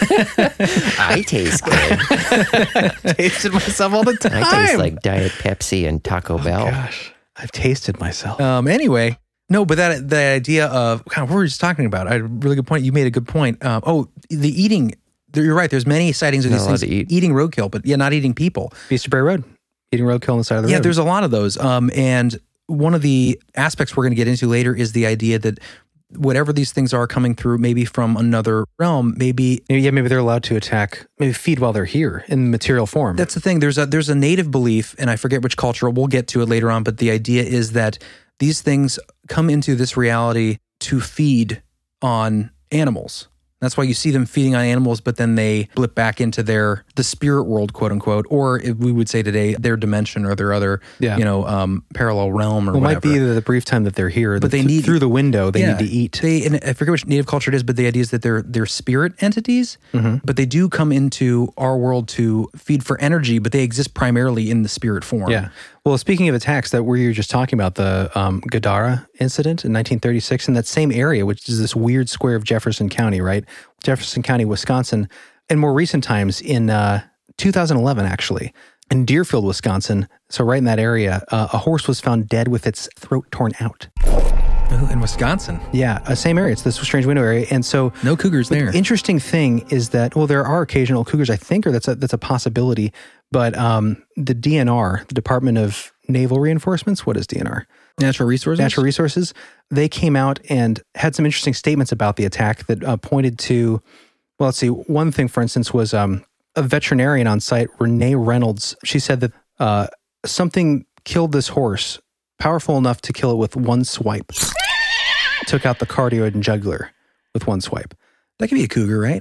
I taste good. tasted myself all the time. I taste like Diet Pepsi and Taco Bell. gosh, I've tasted myself. Um, anyway, no, but that the idea of kind of what we were just talking about. I had a really good point. You made a good point. Um, oh, the eating. You're right. There's many sightings of Not these allowed things to eat. eating roadkill, but yeah, not eating people. Beasterbury Road, eating roadkill on the side of the Yeah, road. there's a lot of those. Um, and one of the aspects we're going to get into later is the idea that whatever these things are coming through, maybe from another realm, maybe Maybe, yeah, maybe they're allowed to attack, maybe feed while they're here in material form. that's the thing. There's a there's a native belief, and I forget which culture. We'll get to it later on, but the idea is that these things come into this reality to feed on animals. That's why you see them feeding on animals, but then they blip back into their the spirit world, quote unquote, or if we would say today their dimension or their other, Yeah. you know, um, parallel realm or well, it whatever. might be the brief time that they're here, But they th- need- through the window. They Yeah, need to eat. They, and I forget which native culture it is, but the idea is that they're they're spirit entities, Mm-hmm. but they do come into our world to feed for energy, but they exist primarily in the spirit form. Yeah. Well, speaking of attacks that we were just talking about, the um, Gadara incident in nineteen thirty-six in that same area, which is this weird square of Jefferson County, right? Jefferson County, Wisconsin. In more recent times, in uh, two thousand eleven, actually, in Deerfield, Wisconsin, so right in that area, uh, a horse was found dead with its throat torn out. Ooh, in Wisconsin, Yeah, uh, same area. It's this strange window area. And so no cougars there. the interesting thing is that, well, there are occasional cougars, I think, or that's a, that's a possibility. But um, the D N R, the Department of Naval Reinforcements, what is D N R? Natural resources. Natural Resources, they came out and had some interesting statements about the attack that uh, pointed to, well, let's see, one thing, for instance, was um, a veterinarian on site, Renee Reynolds. She said that uh, something killed this horse, powerful enough to kill it with one swipe. Took out the cardioid and jugular with one swipe. That could be a cougar, right?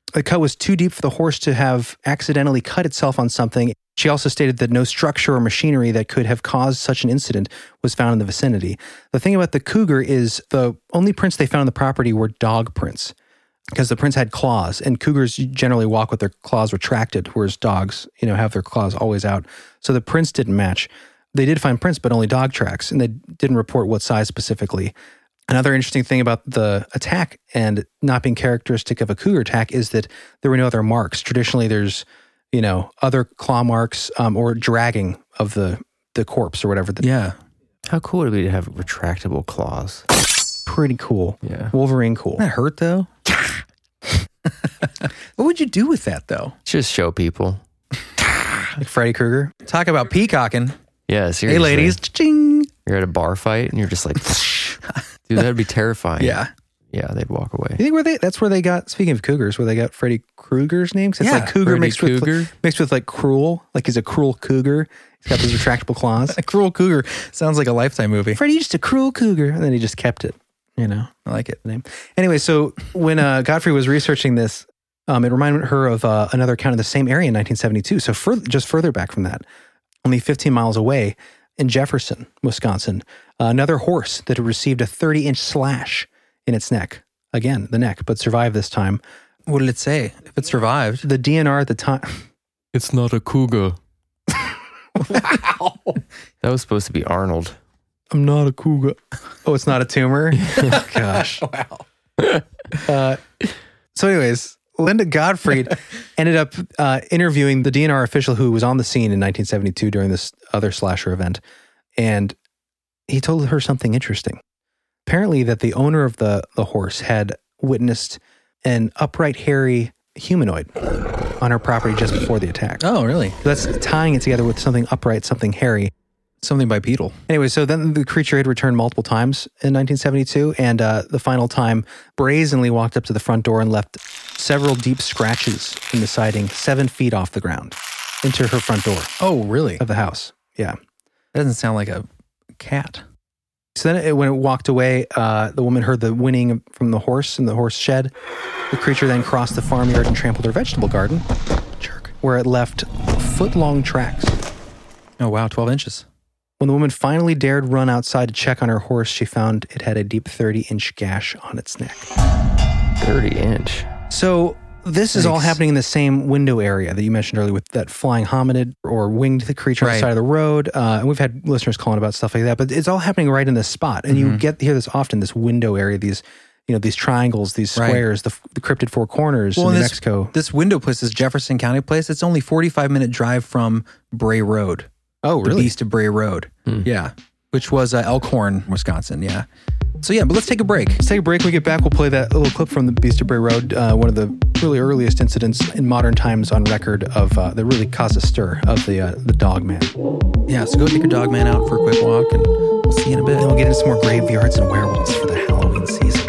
The cut was too deep for the horse to have accidentally cut itself on something. She also stated that no structure or machinery that could have caused such an incident was found in the vicinity. The thing about the cougar is the only prints they found on the property were dog prints, because the prints had claws, and cougars generally walk with their claws retracted, whereas dogs, you know, have their claws always out. So the prints didn't match. They did find prints, but only dog tracks, and they didn't report what size specifically. Another interesting thing about the attack and not being characteristic of a cougar attack is that there were no other marks. Traditionally, there's, you know, other claw marks um, or dragging of the, the corpse or whatever. Yeah. How cool would it be to have retractable claws? Pretty cool. Yeah. Wolverine cool. That hurt, though? What would you do with that, though? Just show people. Like Freddy Krueger. Talk about peacocking. Yeah, seriously. Hey, ladies. Ching. You're at a bar fight and you're just like, dude, that'd be terrifying. Yeah. Yeah, they'd walk away. You think where they? That's where they got. Speaking of cougars, where they got Freddy Krueger's name? 'Cause it's Yeah, like cougar Freddy mixed with Cougar? mixed with like cruel. Like he's a cruel cougar. He's got those retractable claws. A cruel cougar sounds like a Lifetime movie. Freddy, just a cruel cougar, and then he just kept it. You know, I like it. the name. Anyway, so when uh, Godfrey was researching this, um, it reminded her of uh, another account in the same area in nineteen seventy-two. So further, just further back from that, only fifteen miles away in Jefferson, Wisconsin, uh, another horse that had received a thirty-inch slash in its neck. Again, the neck, but survived this time. What did it say? If it survived. The D N R at the time. It's not a cougar. Wow. That was supposed to be Arnold. I'm not a cougar. Oh, it's not a tumor? Oh, gosh. Wow. Uh, so anyways, Linda Gottfried ended up uh, interviewing the D N R official who was on the scene in nineteen seventy-two during this other slasher event. And he told her something interesting. Apparently that the owner of the, the horse had witnessed an upright, hairy humanoid on her property just before the attack. Oh, really? That's tying it together with something upright, something hairy. Something bipedal. Anyway, so then the creature had returned multiple times in nineteen seventy-two, and uh, the final time brazenly walked up to the front door and left several deep scratches in the siding, seven feet off the ground, into her front door Oh, really? of the house. Yeah. That doesn't sound like a cat. So then it, when it walked away, uh, the woman heard the whinnying from the horse in the horse shed. The creature then crossed the farmyard and trampled her vegetable garden, jerk, where it left foot-long tracks. Oh, wow. twelve inches. When the woman finally dared run outside to check on her horse, she found it had a deep thirty-inch gash on its neck. thirty inch. So this is all Thanks. happening in the same window area that you mentioned earlier with that flying hominid or winged creature on the Right. side of the road. Uh, and we've had listeners calling about stuff like that, but it's all happening right in this spot. And you get hear this often, this window area, these, you know, these triangles, these Right. squares, the, the cryptid four corners Well, in New this, Mexico. this window place, this Jefferson County place, it's only forty-five minute drive from Bray Road. Oh, The Beast of Bray Road. Yeah. Which was uh, Elkhorn, Wisconsin. Yeah. So yeah, but let's take a break. Let's take a break. When we get back, we'll play that little clip from the Beast of Bray Road, uh, one of the really earliest incidents in modern times on record of uh, that really caused a stir of the uh, the dog man. Yeah, so go take your dog man out for a quick walk and we'll see you in a bit. And then we'll get into some more graveyards and werewolves for the Halloween season.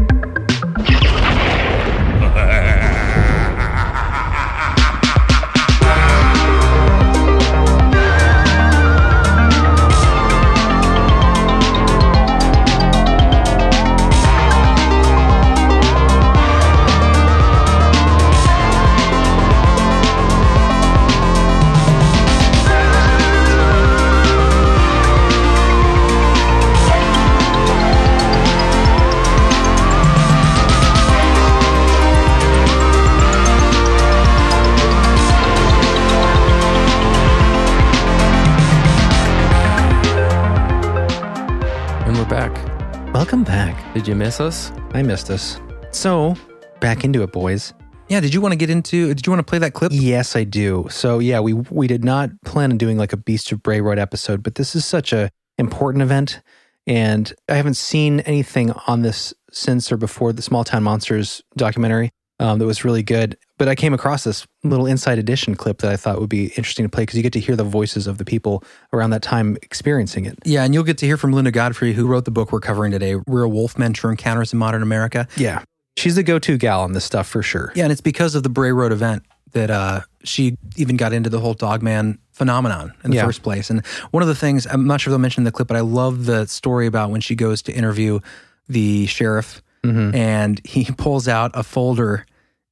Welcome back. Did you miss us? I missed us. So, back into it, boys. Yeah, did you want to get into, did you want to play that clip? Yes, I do. So, yeah, we we did not plan on doing like a Beast of Bray Road episode, but this is such a important event, and I haven't seen anything on this since or before the Small Town Monsters documentary um, that was really good. But I came across this little Inside Edition clip that I thought would be interesting to play because you get to hear the voices of the people around that time experiencing it. Yeah, and you'll get to hear from Linda Godfrey, who wrote the book we're covering today, Real Wolfmen True Encounters in Modern America. Yeah. She's the go-to gal on this stuff for sure. Yeah, and it's because of the Bray Road event that uh, she even got into the whole Dogman phenomenon in the Yeah. first place. And one of the things, I'm not sure if they'll mention in the clip, but I love the story about when she goes to interview the sheriff Mm-hmm. and he pulls out a folder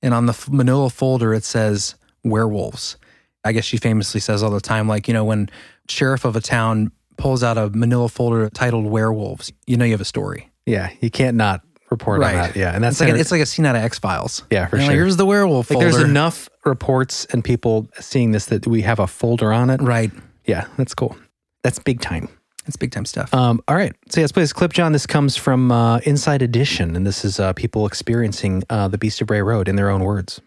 And on the f- manila folder, it says werewolves. I guess she famously says all the time, like, you know, when sheriff of a town pulls out a manila folder titled werewolves, you know you have a story. Yeah, you can't not report Right. on that. Yeah, and that's It's like, it's like a scene out of X-Files. Yeah, for You're sure. like, here's the werewolf like folder. there's enough reports and people seeing this that we have a folder on it. Right. Yeah, that's cool. That's big time. It's big time stuff. Um, all right. So yeah, let's play this clip, John. This comes from uh, Inside Edition, and this is uh, people experiencing uh, the Beast of Bray Road in their own words.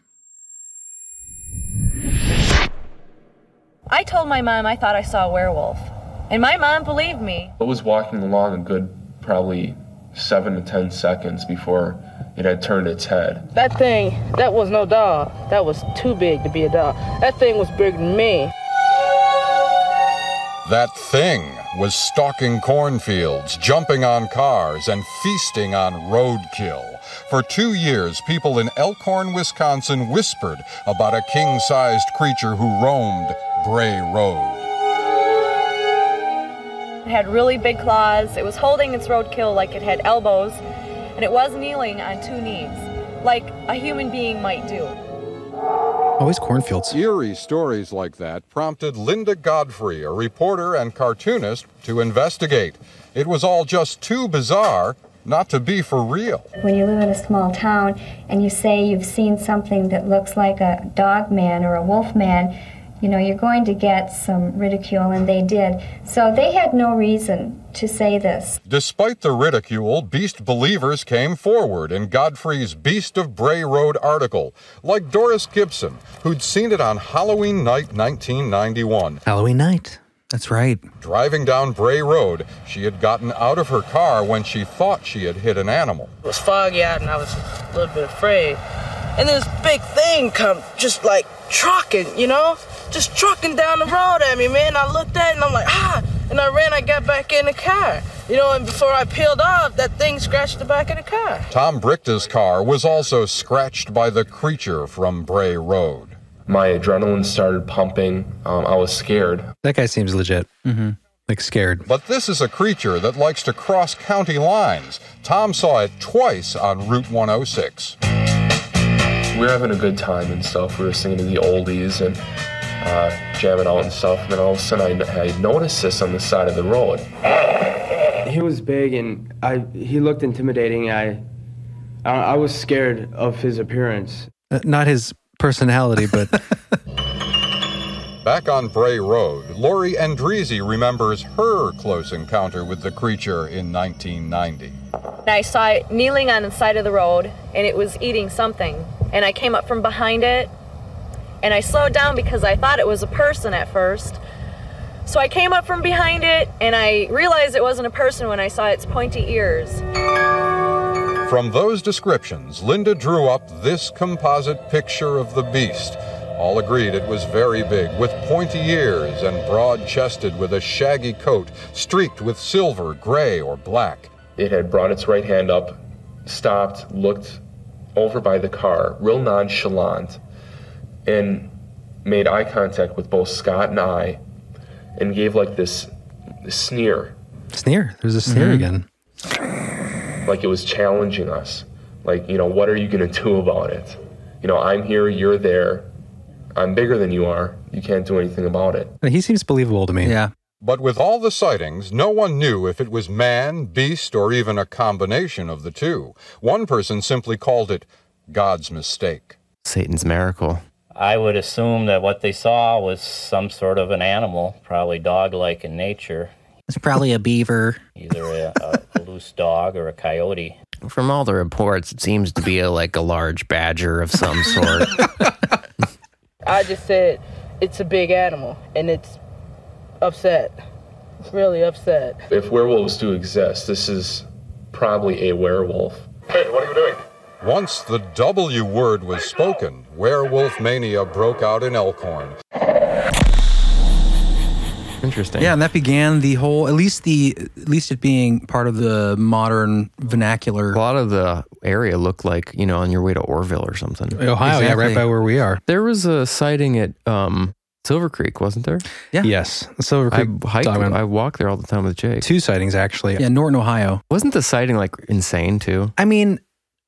I told my mom I thought I saw a werewolf, and my mom believed me. I was walking along a good probably seven to ten seconds before it had turned its head. That thing, that was no dog. That was too big to be a dog. That thing was bigger than me. That thing was stalking cornfields, jumping on cars, and feasting on roadkill. For two years, people in Elkhorn, Wisconsin whispered about a king-sized creature who roamed Bray Road. It had really big claws. It was holding its roadkill like it had elbows, and it was kneeling on two knees, like a human being might do. Always cornfields. Eerie stories like that prompted Linda Godfrey, a reporter and cartoonist, to investigate. It was all just too bizarre not to be for real. When you live in a small town and you say you've seen something that looks like a dog man or a wolf man, you know, you're going to get some ridicule, and they did. So they had no reason to say this. Despite the ridicule, Beast believers came forward in Godfrey's Beast of Bray Road article, like Doris Gibson, who'd seen it on Halloween night nineteen ninety-one. Halloween night. That's right. Driving down Bray Road, she had gotten out of her car when she thought she had hit an animal. It was foggy out, and I was a little bit afraid. And this big thing come just like trucking, you know? Just trucking down the road at me, man. I looked at it, and I'm like, ah! And I ran, I got back in the car. You know, and before I peeled off, that thing scratched the back of the car. Tom Brichta's car was also scratched by the creature from Bray Road. My adrenaline started pumping. Um, I was scared. That guy seems legit. Mm-hmm. Like scared. But this is a creature that likes to cross county lines. Tom saw it twice on Route one oh six. We were having a good time and stuff. We were singing to the oldies and uh, jamming out and stuff. And then all of a sudden I, I noticed this on the side of the road. He was big and I he looked intimidating. I I, I was scared of his appearance. Uh, not his personality, but... Back on Bray Road, Lori Andreezy remembers her close encounter with the creature in nineteen ninety. I saw it kneeling on the side of the road, and it was eating something. And I came up from behind it, and I slowed down because I thought it was a person at first. So I came up from behind it, and I realized it wasn't a person when I saw its pointy ears. From those descriptions, Linda drew up this composite picture of the beast. All agreed it was very big, with pointy ears and broad-chested with a shaggy coat, streaked with silver, gray, or black. It had brought its right hand up, stopped, looked over by the car, real nonchalant, and made eye contact with both Scott and I, and gave like this, this sneer. Sneer? There's a sneer Mm-hmm. again. Like it was challenging us. Like, you know, what are you going to do about it? You know, I'm here, you're there. I'm bigger than you are. You can't do anything about it. He seems believable to me. Yeah. But with all the sightings, no one knew if it was man, beast, or even a combination of the two. One person simply called it God's mistake. Satan's miracle. I would assume that what they saw was some sort of an animal, probably dog-like in nature. It's probably a beaver. Either a, a, a loose dog or a coyote. From all the reports, it seems to be a, like a large badger of some sort. I just said, it's a big animal, and it's upset. It's really upset. If werewolves do exist, this is probably a werewolf. Hey, what are you doing? Once the W word was spoken, werewolf mania broke out in Elkhorn. Interesting. Yeah, and that began the whole, at least the, at least it being part of the modern vernacular. A lot of the area looked like, you know, on your way to Orville or something. Ohio, exactly. Yeah, right by where we are. There was a sighting at um, Silver Creek, wasn't there? Yeah. Yes, Silver Creek. I hiked, I walk there all the time with Jake. Two sightings, actually. Yeah, Norton, Ohio. Wasn't the sighting like insane too? I mean,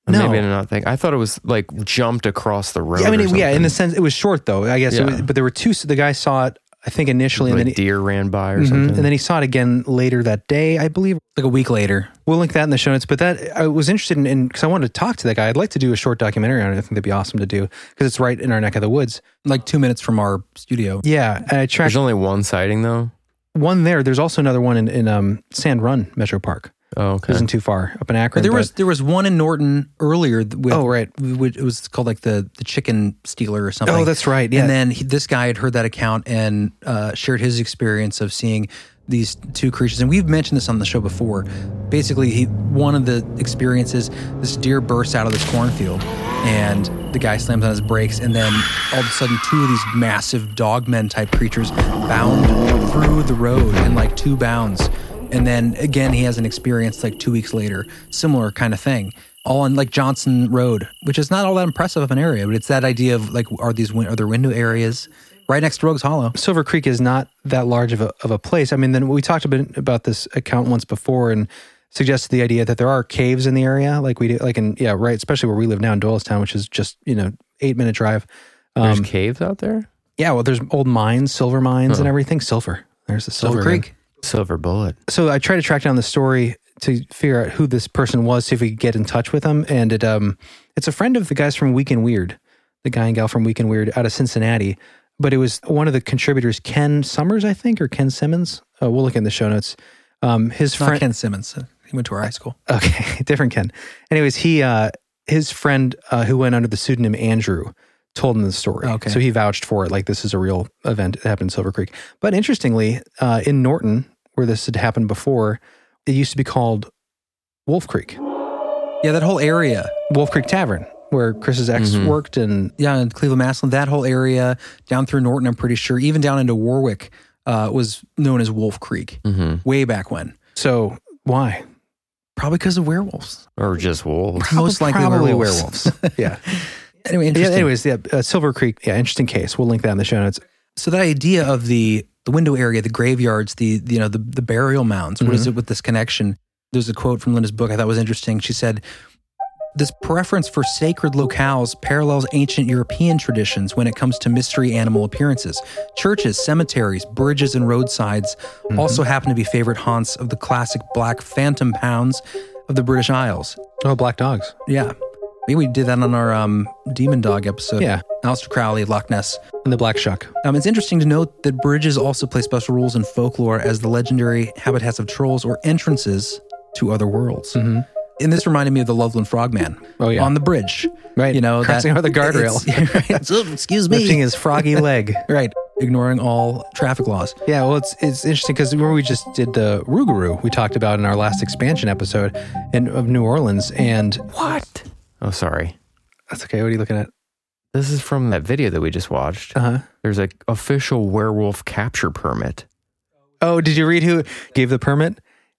No. Maybe I'm not thinking. I thought it was like jumped across the road. Yeah, I mean, or it, yeah, in something. the sense, it was short though, I guess. Yeah. It was, but there were two, the guy saw it, I think initially, like and then he, deer ran by or Mhm, something. and then he saw it again later that day, I believe, like a week later. We'll link that in the show notes. But that I was interested in because I wanted to talk to that guy. I'd like to do a short documentary on it. I think that'd be awesome to do because it's right in our neck of the woods, like two minutes from our studio. Yeah, and I tracked There's only one sighting though. one there. There's also another one in, in um, Sand Run Metro Park. Oh, okay. It isn't too far up in Akron. There but- was there was one in Norton earlier. With, Oh, right. with- It was called like the the chicken stealer or something. Oh, that's right, yeah. And then he, this guy had heard that account and uh, shared his experience of seeing these two creatures. And we've mentioned this on the show before. Basically, he one of the experiences, this deer bursts out of this cornfield, and the guy slams on his brakes, and then all of a sudden, two of these massive dogmen type creatures bound through the road in like two bounds. And then again, he has an experience like two weeks later, similar kind of thing, all on like Johnson Road, which is not all that impressive of an area, but it's that idea of like, are these win- are there window areas right next to Rogues Hollow? Silver Creek is not that large of a of a place. I mean, then we talked a bit about this account once before and suggested the idea that there are caves in the area, like we do, like in yeah, right, especially where we live now in Doylestown, which is just you know eight minute drive. There's caves out there. Yeah, well, there's old mines, silver mines, Huh. and everything. Silver. There's the silver, Silver Creek. again. Silver bullet. So I tried to track down the story to figure out who this person was, see if we could get in touch with them. And it um it's a friend of the guys from Weekend Weird, the guy and gal from Weekend Weird out of Cincinnati. But it was one of the contributors, Ken Summers, I think, or Ken Simmons. Uh, we'll look in the show notes. Um, his Not friend Ken Simmons. He went to our high school. Okay, different Ken. Anyways, he uh his friend uh, who went under the pseudonym Andrew told him the story. Okay. So he vouched for it, like this is a real event that happened in Silver Creek. But interestingly, uh, in Norton, where this had happened before, it used to be called Wolf Creek. Yeah, that whole area. Wolf Creek Tavern, where Chris's ex Mhm. worked. And Yeah, in Cleveland, Massillon, that whole area down through Norton, I'm pretty sure, even down into Warwick, uh, was known as Wolf Creek Mm-hmm. way back when. So why? Probably because of werewolves. Or just wolves. Most likely Probably werewolves. werewolves. yeah. Anyway, Yeah, interesting. anyways, yeah, uh, Silver Creek, yeah, interesting case. We'll link that in the show notes. So that idea of the the window area, the graveyards, the you know the the burial mounds. What is Mhm. it with this connection? There's a quote from Linda's book I thought was interesting. She said, "This preference for sacred locales parallels ancient European traditions when it comes to mystery animal appearances. Churches, cemeteries, bridges, and roadsides Mm-hmm. also happen to be favorite haunts of the classic black phantom hounds of the British Isles." Oh, black dogs. Yeah. Maybe we did that on our um, Demon Dog episode. Yeah. Aleister Crowley, Loch Ness. And the black shuck. Um, it's interesting to note that bridges also play special roles in folklore as the legendary habitats of trolls or entrances to other worlds. Mm-hmm. And this reminded me of the Loveland Frogman. Oh, yeah. On the bridge. Right. You know, Crossing over the guardrail. it's- right. Oh, excuse me. Lifting his froggy leg. Right. Ignoring all traffic laws. Yeah, well, it's it's interesting because remember we just did the Rougarou we talked about in our last expansion episode in, of New Orleans. And What? Oh, sorry. that's okay. What are you looking at? This is from that video that we just watched. Uh-huh. There's a official werewolf capture permit. Oh, did you read who gave the permit?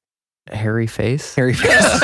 Hairy face. Hairy face.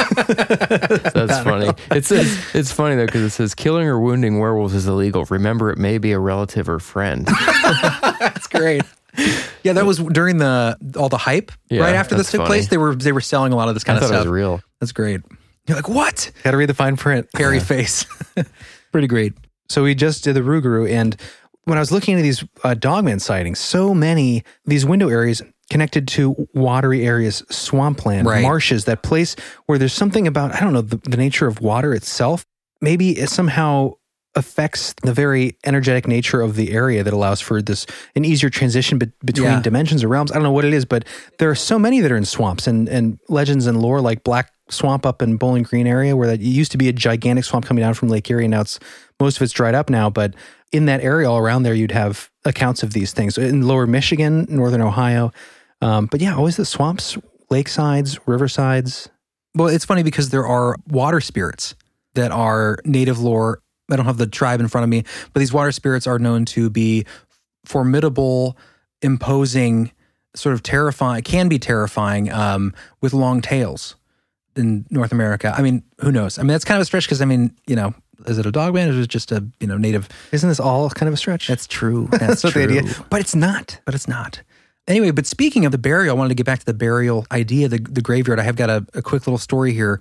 That's funny. It says it's funny though because it says killing or wounding werewolves is illegal. Remember, it may be a relative or friend. That's great. Yeah, that was during the all the hype. Yeah, right after this that's took funny. place, they were they were selling a lot of this kind I of thought it stuff. was real. That's great. You're like, what? Got to read the fine print. Hairy face. Pretty great. So we just did the Rougarou, and when I was looking into these uh, dogman sightings, so many these window areas connected to watery areas, swampland, Right. marshes, that place where there's something about, I don't know, the, the nature of water itself. Maybe it somehow affects the very energetic nature of the area that allows for this an easier transition be- between Yeah. dimensions or realms. I don't know what it is, but there are so many that are in swamps and, and legends and lore, like Black Swamp up in Bowling Green area, where that used to be a gigantic swamp coming down from Lake Erie. Now it's most of it's dried up now, but in that area all around there, you'd have accounts of these things in Lower Michigan, Northern Ohio. Um, but yeah, always the swamps, lakesides, riversides. Well, it's funny because there are water spirits that are native lore. I don't have the tribe in front of me, but these water spirits are known to be formidable, imposing, sort of terrifying, can be terrifying, um, with long tails in North America. I mean, who knows? I mean, that's kind of a stretch because, I mean, you know, is it a dogman or is it just a, you know, native? Isn't this all kind of a stretch? That's true. That's, That's what the true. idea. But it's not. But it's not. Anyway, but speaking of the burial, I wanted to get back to the burial idea, the, the graveyard. I have got a, a quick little story here.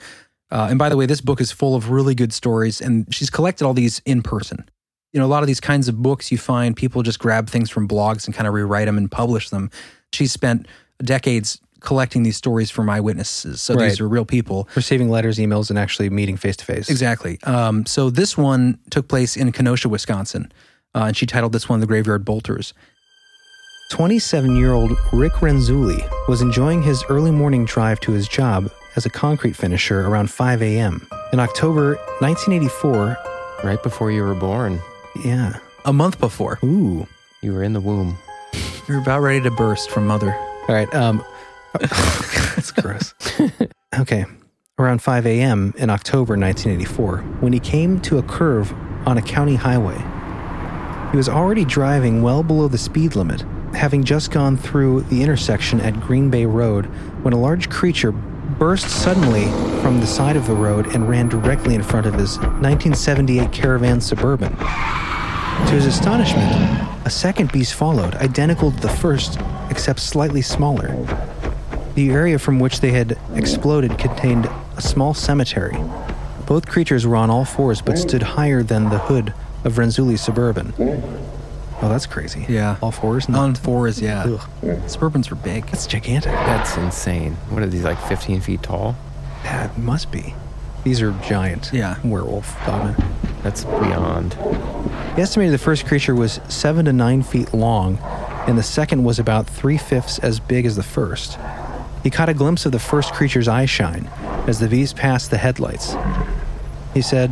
Uh, and by the way, this book is full of really good stories, and she's collected all these in person. You know, a lot of these kinds of books, you find people just grab things from blogs and kind of rewrite them and publish them. She's spent decades collecting these stories from eyewitnesses. So Right. these are real people. Receiving letters, emails, and actually meeting face-to-face. Exactly. Um, so this one took place in Kenosha, Wisconsin, uh, and she titled this one The Graveyard Bolters. twenty-seven-year-old Rick Renzulli was enjoying his early morning drive to his job as a concrete finisher around five a.m. In October nineteen eighty-four. Right before you were born. Yeah. A month before. Ooh. You were in the womb. You were about ready to burst from mother. All right. Um, that's gross. Okay. Around five a.m. in October nineteen eighty-four, when he came to a curve on a county highway. He was already driving well below the speed limit, having just gone through the intersection at Green Bay Road when a large creature burst suddenly from the side of the road and ran directly in front of his nineteen seventy-eight Caravan Suburban. To his astonishment, a second beast followed, identical to the first, except slightly smaller. The area from which they had exploded contained a small cemetery. Both creatures were on all fours but stood higher than the hood of Renzulli's Suburban. Oh, that's crazy. Yeah. All fours? On fours, yeah. Ugh. Suburbans are big. That's gigantic. That's insane. What are these, like fifteen feet tall? That must be. These are giant. Yeah. Werewolf dogmen. That's beyond. He estimated the first creature was seven to nine feet long, and the second was about three-fifths as big as the first. He caught a glimpse of the first creature's eye shine as the beast passed the headlights. He said,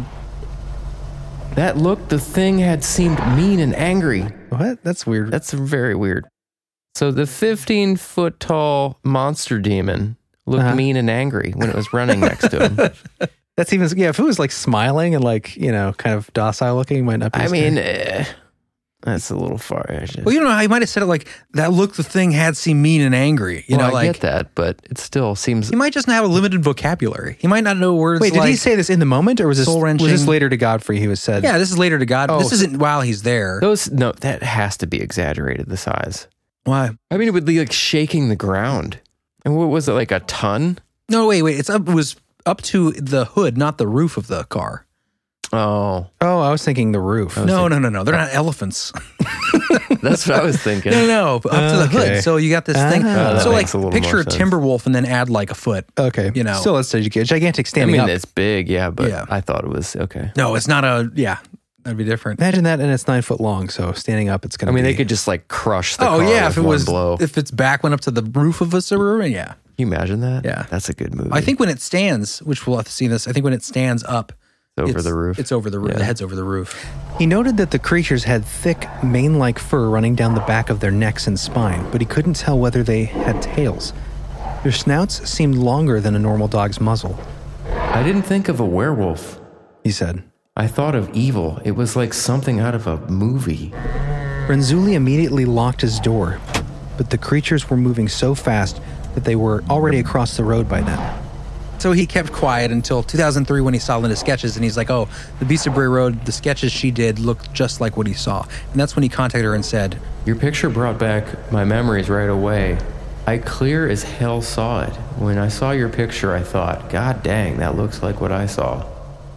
That look, the thing had seemed mean and angry. What? That's weird. That's very weird. So the fifteen-foot tall monster demon looked Uh-huh. mean and angry when it was running next to him. That's even, yeah, if it was like smiling and like, you know, kind of docile looking, it might not be. I as mean, scary. eh, that's a little far. I just, Well, you don't know, he might have said it like, that look the thing had seemed mean and angry. You well, know, I like, get that, but it still seems. he might just have a limited vocabulary. He might not know words Wait, did like he say this in the moment, or was this, was soul-wrenching. this later to Godfrey he was said? Yeah, this is later to God. Oh, this so- isn't while he's there. Those no, that has to be exaggerated. The size. Why? I mean, it would be like shaking the ground. And what was it, like a ton? No, wait, wait. It's up. It was up to the hood, not the roof of the car. Oh, Oh, I was thinking the roof. No, no, no, no. They're not elephants. that's what I was thinking. No, no, no. Up to the Okay. hood. So you got this thing. Ah. that so like, makes a little picture more a sense. timber wolf and then add like a foot. Okay. You know. Still, let's say gigantic I standing mean, up. it's big, yeah, but Yeah. I thought it was okay. No, it's not a. Yeah, that'd be different. Imagine that, and it's nine foot long, so standing up, it's going I to mean, be... they could just like crush the Oh car yeah, with if it one was blow. if its back went up to the roof of a Suburban, yeah. Can you imagine that? Yeah. That's a good movie. I think when it stands, which we'll have to see this. I think when it stands up, It's over it's- the roof. It's over the roof. Yeah. The head's over the roof. He noted that the creatures had thick, mane-like fur running down the back of their necks and spine, but he couldn't tell whether they had tails. Their snouts seemed longer than a normal dog's muzzle, I didn't think of a werewolf. he said. I thought of evil. It was like something out of a movie. Renzulli immediately locked his door, but the creatures were moving so fast that they were already across the road by then. So he kept quiet until two thousand three when he saw Linda's sketches, and he's like, "Oh, the Beast of Bray Road, the sketches she did looked just like what he saw." And that's when he contacted her and said, Your picture brought back my memories right away. I clear as hell saw it. When I saw your picture, I thought, God dang, that looks like what I saw.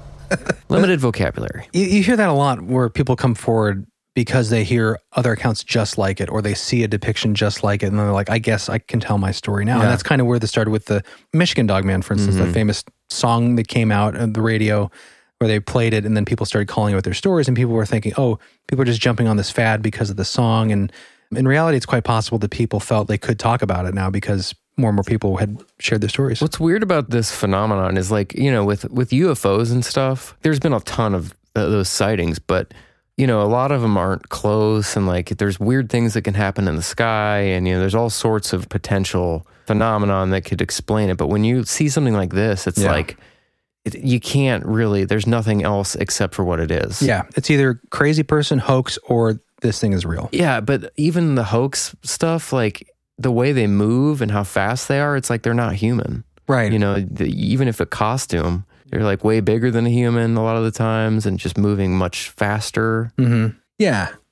Limited vocabulary. You, you hear that a lot where people come forward because they hear other accounts just like it, or they see a depiction just like it, and they're like, I guess I can tell my story now. Yeah. And that's kind of where this started with the Michigan Dog Man, for instance, Mhm. the famous song that came out on the radio where they played it, and then people started calling it with their stories, and people were thinking, oh, people are just jumping on this fad because of the song. And in reality, it's quite possible that people felt they could talk about it now because more and more people had shared their stories. What's weird about this phenomenon is like, you know, with, with U F Os and stuff, there's been a ton of th- those sightings, but, you know, a lot of them aren't close, and like there's weird things that can happen in the sky, and, you know, there's all sorts of potential phenomenon that could explain it. But when you see something like this, it's Yeah. like, it, you can't really, there's nothing else except for what it is. Yeah, it's either crazy person, hoax, or this thing is real. Yeah, but even the hoax stuff, like the way they move and how fast they are, it's like they're not human. Right. You know, the, even if a costume, they're like way bigger than a human a lot of the times and just moving much faster. Mm-hmm. "Yeah."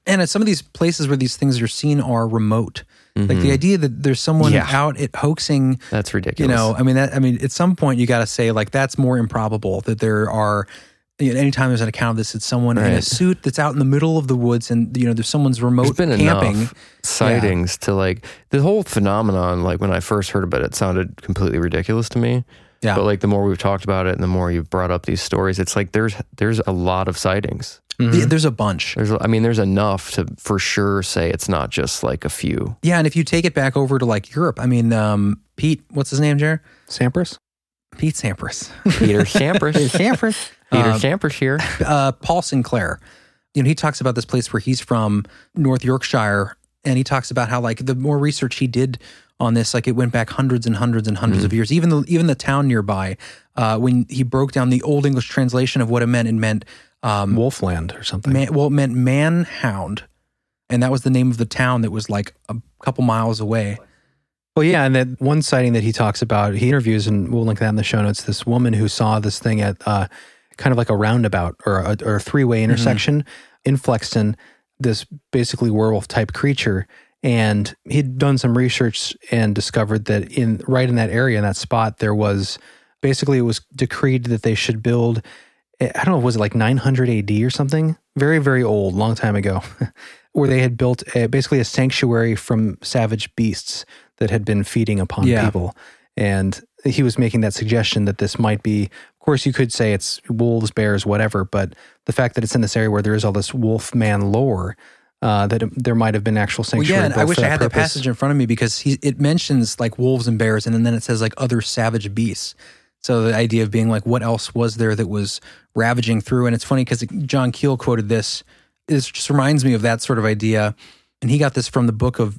And at some of these places where these things are seen are remote. Mm-hmm. Like the idea that there's someone Yeah. out at hoaxing. That's ridiculous. You know, I mean, that, I mean, at some point you got to say like that's more improbable that there are. You know, anytime there's an account of this, it's someone Right. in a suit that's out in the middle of the woods, and you know, there's someone's remote There's been camping. enough sightings to like the whole phenomenon. Like when I first heard about it, it sounded completely ridiculous to me. Yeah. But like the more we've talked about it, and the more you've brought up these stories, it's like there's there's a lot of sightings. Yeah, there's a bunch. There's, I mean, there's enough to for sure say it's not just like a few. Yeah, and if you take it back over to like Europe, I mean, um, Pete, what's his name, Jer? Sampras? Pete Sampras. Peter Sampras. Sampras. Peter Um, Sampras here. Uh, Paul Sinclair. You know, he talks about this place where he's from, North Yorkshire, and he talks about how like the more research he did on this, like it went back hundreds and hundreds and hundreds Mm. of years. Even the even the town nearby, uh, when he broke down the Old English translation of what it meant, it meant um, Wolfland or something. Man, well, it meant man-hound, and that was the name of the town that was like a couple miles away. Well, yeah, and that one sighting that he talks about, he interviews, and we'll link that in the show notes, this woman who saw this thing at uh, kind of like a roundabout or a, or a three-way intersection in Flexton, this basically werewolf-type creature. And he'd done some research and discovered that in right in that area, in that spot, there was, basically it was decreed that they should build, I don't know, was it like nine hundred A D or something? Very, very old, long time ago, where they had built a, basically a sanctuary from savage beasts that had been feeding upon Yeah. people. And he was making that suggestion that this might be, of course, you could say it's wolves, bears, whatever, but the fact that it's in this area where there is all this wolf man lore, uh, that it, there might have been actual Well, sanctuary. yeah, and I built wish for I had that purpose. passage in front of me because he, it mentions like wolves and bears, and then it says like other savage beasts. So the idea of being like, what else was there that was ravaging through? And it's funny because John Keel quoted this. This just reminds me of that sort of idea. And he got this from the book of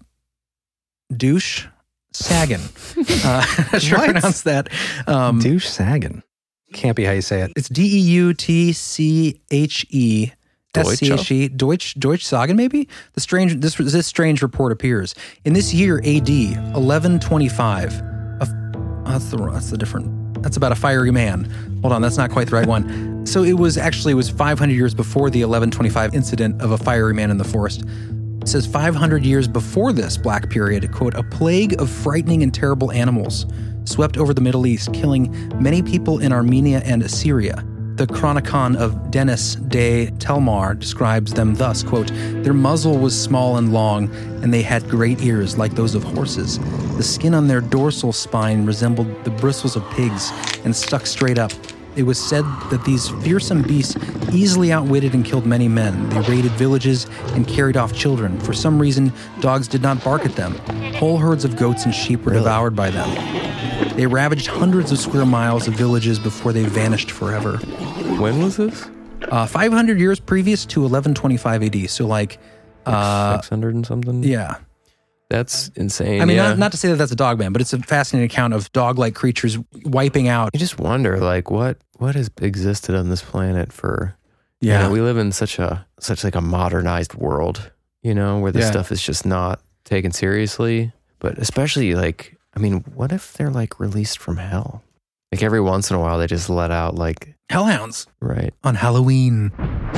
Douche Sagan. uh, I'm not sure I What? pronounced that. Um, Douche Sagan. Can't be how you say it. It's D E U T C H E S C H E. Deutsch, Deutsch Sagen, maybe? The strange, this, this strange report appears. In this year, A D, eleven twenty-five, a, oh, that's, the, that's the different, that's about a fiery man. Hold on, that's not quite the right one. So it was actually, it was five hundred years before the eleven twenty-five incident of a fiery man in the forest. It says five hundred years before this black period, quote, a plague of frightening and terrible animals swept over the Middle East, killing many people in Armenia and Assyria. The Chronicon of Denis de Telmar describes them thus, quote, their muzzle was small and long, and they had great ears like those of horses. The skin on their dorsal spine resembled the bristles of pigs and stuck straight up. It was said that these fearsome beasts easily outwitted and killed many men. They raided villages and carried off children. For some reason, dogs did not bark at them. Whole herds of goats and sheep were devoured by them. They ravaged hundreds of square miles of villages before they vanished forever. When was this? Uh, five hundred years previous to eleven twenty-five A D. So like... Uh, six hundred and something? Yeah. That's insane. I mean, yeah. not, not to say that that's a dog man, but it's a fascinating account of dog-like creatures wiping out. You just wonder, like, what what has existed on this planet for? Yeah. You know, we live in such a such like a modernized world, you know, where this Yeah. stuff is just not taken seriously. But especially like, I mean, what if they're like released from hell? Like every once in a while, they just let out like hellhounds, right? On Halloween.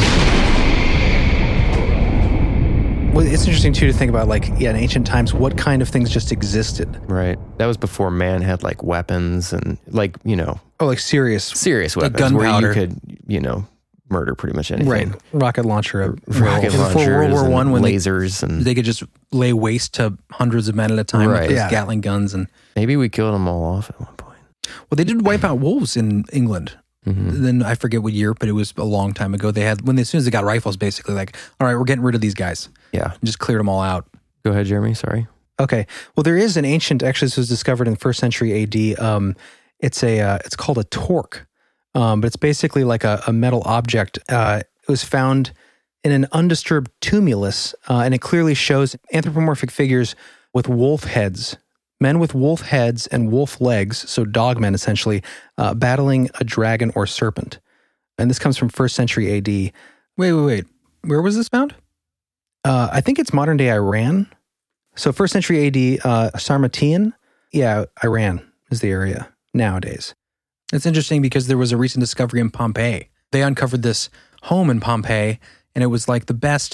Well, it's interesting too to think about, like, yeah, in ancient times, what kind of things just existed. Right. That was before man had like weapons and like, you know, Oh, like serious, serious Like weapons where gunpowder. you could, you know, murder pretty much anything. right? Rocket launcher, a Rocket Before launchers World War and One, when they- lasers and They could just lay waste to hundreds of men at a time Right. with those Yeah. Gatling guns. And maybe we killed them all off at one point. well, they did wipe out wolves in England. Mm-hmm. Then I forget what year, but it was a long time ago. They had when they, as soon as they got rifles, basically like, all right, we're getting rid of these guys. Yeah. And just cleared them all out. Go ahead, Jeremy. Sorry. Okay. Well, there is an ancient. Actually, this was discovered in the first century A D. Um, it's a. Uh, it's called a torque, um, but it's basically like a, a metal object. Uh, it was found in an undisturbed tumulus, uh, and it clearly shows anthropomorphic figures with wolf heads, men with wolf heads and wolf legs, so dogmen essentially, uh, battling a dragon or serpent. And this comes from first century A D. Wait, wait, wait. Where was this found? Uh, I think it's modern day Iran. So first century A D, uh, Sarmatian. Yeah, Iran is the area nowadays. It's interesting because there was a recent discovery in Pompeii. They uncovered this home in Pompeii, and it was like the best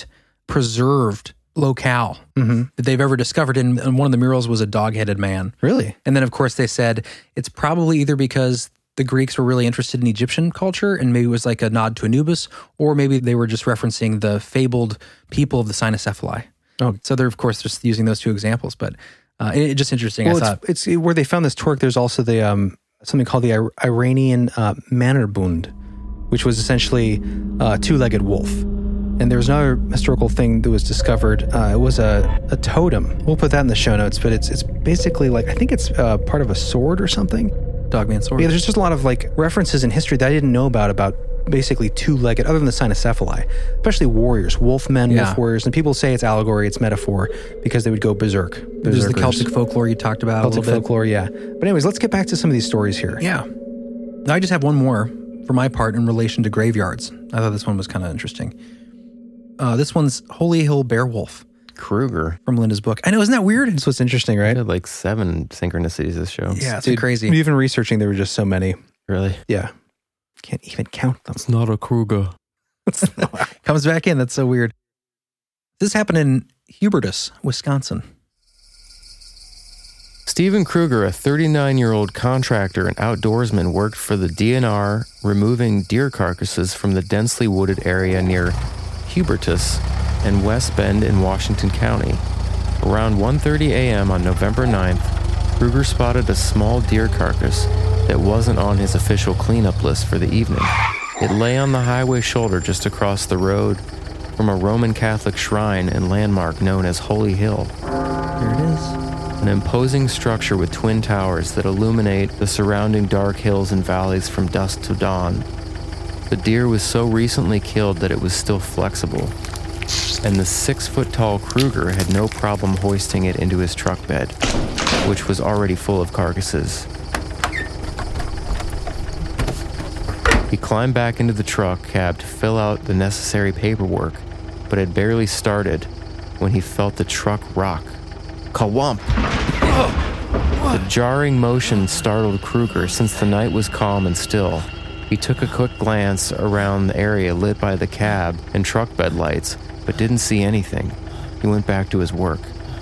preserved locale Mm-hmm. that they've ever discovered. And, and one of the murals was a dog-headed man. Really? And then, of course, they said it's probably either because the Greeks were really interested in Egyptian culture and maybe it was like a nod to Anubis, or maybe they were just referencing the fabled people of the cynocephali. Oh. So they're, of course, just using those two examples. But uh, it, it's just interesting. Well, I thought. it's, it's where they found this torque. There's also the um, something called the Ir- Iranian uh, Mannerbund, which was essentially a two-legged wolf. And there was another historical thing that was discovered. Uh, it was a, a totem. We'll put that in the show notes, but it's it's basically like, I think it's uh, part of a sword or something. Dogman sword. Yeah, there's just a lot of like references in history that I didn't know about, about basically two-legged, other than the cynocephali, especially warriors, wolf men, Yeah. wolf warriors. And people say it's allegory, it's metaphor, because they would go berserk. There's the Berserkers. Celtic folklore you talked about Celtic a little bit. folklore, yeah. But anyways, let's get back to some of these stories here. Yeah. Now I just have one more for my part in relation to graveyards. I thought this one was kind of interesting. Uh, this one's Holy Hill Beowulf. Kruger. From Linda's book. I know, isn't that weird? That's what's interesting, right? I had like seven synchronicities this show. Yeah, it's Dude, crazy. Even researching, there were just so many. Really? Yeah. Can't even count them. It's not a Kruger. Comes back in. That's so weird. This happened in Hubertus, Wisconsin. Stephen Kruger, a thirty-nine-year-old contractor and outdoorsman, worked for the D N R, removing deer carcasses from the densely wooded area near Hubertus and West Bend in Washington County. Around one thirty a.m. on November ninth, Kruger spotted a small deer carcass that wasn't on his official cleanup list for the evening. It lay on the highway shoulder just across the road from a Roman Catholic shrine and landmark known as Holy Hill. There it is. An imposing structure with twin towers that illuminate the surrounding dark hills and valleys from dusk to dawn. The deer was so recently killed that it was still flexible, and the six-foot-tall Kruger had no problem hoisting it into his truck bed, which was already full of carcasses. He climbed back into the truck cab to fill out the necessary paperwork, but had barely started when he felt the truck rock. Kawump! The jarring motion startled Kruger since the night was calm and still. He took a quick glance around the area lit by the cab and truck bed lights, but didn't see anything. He went back to his work.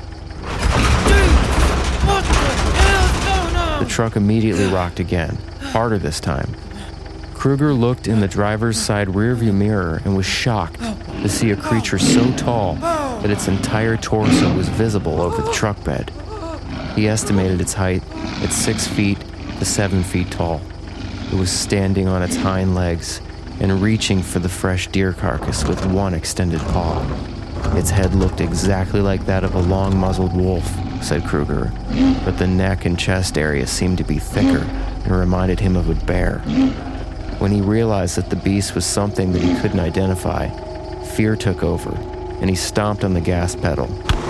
The truck immediately rocked again, harder this time. Kruger looked in the driver's side rearview mirror and was shocked to see a creature so tall that its entire torso was visible over the truck bed. He estimated its height at six feet to seven feet tall. It was standing on its hind legs and reaching for the fresh deer carcass with one extended paw. Its head looked exactly like that of a long-muzzled wolf, said Kruger, but the neck and chest area seemed to be thicker and reminded him of a bear. When he realized that the beast was something that he couldn't identify, fear took over, and he stomped on the gas pedal,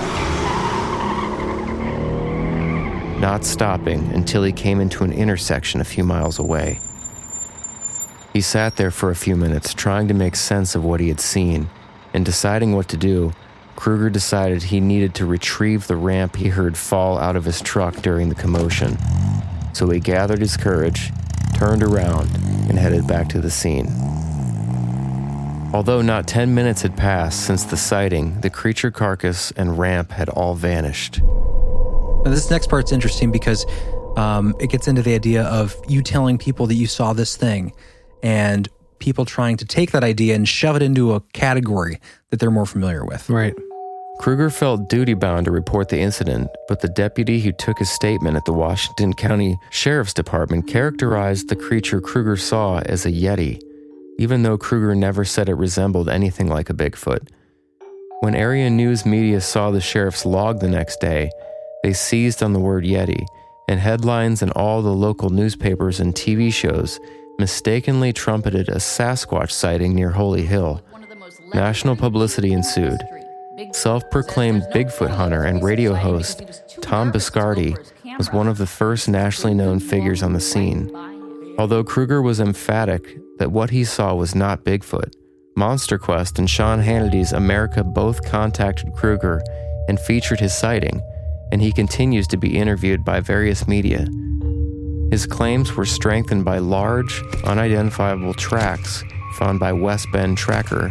not stopping until he came into an intersection a few miles away. He sat there for a few minutes, trying to make sense of what he had seen, and deciding what to do, Kruger decided he needed to retrieve the ramp he heard fall out of his truck during the commotion. So he gathered his courage, turned around, and headed back to the scene. Although not ten minutes had passed since the sighting, the creature carcass and ramp had all vanished. Now, this next part's interesting because um, it gets into the idea of you telling people that you saw this thing and people trying to take that idea and shove it into a category that they're more familiar with. Right. Kruger felt duty-bound to report the incident, but the deputy who took his statement at the Washington County Sheriff's Department characterized the creature Kruger saw as a Yeti, even though Kruger never said it resembled anything like a Bigfoot. When area news media saw the sheriff's log the next day, they seized on the word Yeti, and headlines in all the local newspapers and T V shows mistakenly trumpeted a Sasquatch sighting near Holy Hill. National publicity ensued. Self-proclaimed Bigfoot hunter and radio host Tom Biscardi was one of the first nationally known figures on the scene. Although Kruger was emphatic that what he saw was not Bigfoot, Monster Quest and Sean Hannity's America both contacted Kruger and featured his sighting, and he continues to be interviewed by various media. His claims were strengthened by large, unidentifiable tracks found by West Bend Tracker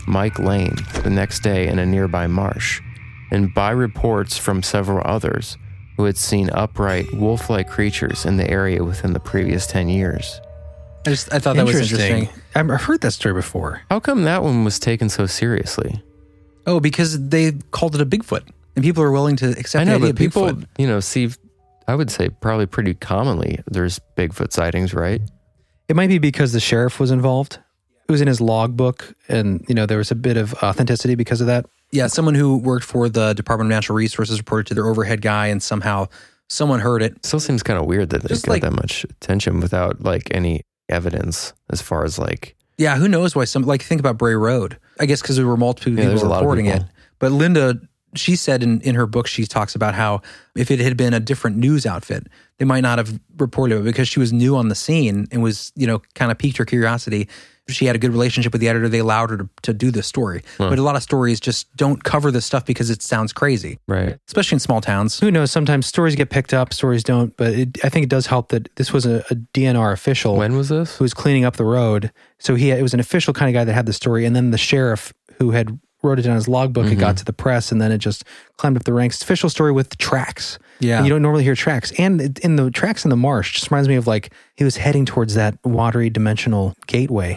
Mike Lane the next day in a nearby marsh, and by reports from several others who had seen upright wolf-like creatures in the area within the previous ten years. I just I thought that was interesting. I've heard that story before. How come that one was taken so seriously? Oh, because they called it a Bigfoot, and people are willing to accept I know, the idea but people, of Bigfoot. you know, see, I would say probably pretty commonly there's Bigfoot sightings, right? It might be because the sheriff was involved. It was in his logbook, and you know there was a bit of authenticity because of that. Yeah, someone who worked for the Department of Natural Resources reported to their overhead guy, and somehow someone heard it. Still seems kind of weird that they Just got like- that much attention without like any evidence as far as like. Yeah, who knows why some, like, think about Bray Road. I guess because there were multiple Yeah, there's people a lot of reporting it. people. But Linda, she said in, in her book, she talks about how if it had been a different news outfit, they might not have reported it because she was new on the scene and was, you know, kind of piqued her curiosity. She had a good relationship with the editor. They allowed her to, to do this story. Huh. But a lot of stories just don't cover this stuff because it sounds crazy. Right. Especially in small towns. Who knows? Sometimes stories get picked up, stories don't. But it, I think it does help that this was a, a D N R official. When was this? Who was cleaning up the road. So he it was an official kind of guy that had the story. And then the sheriff who had wrote it down in his logbook, Mm-hmm. it got to the press, and then it just climbed up the ranks. Official story with tracks. Yeah. And you don't normally hear tracks. And it- in the tracks in the marsh just reminds me of like he was heading towards that watery dimensional gateway.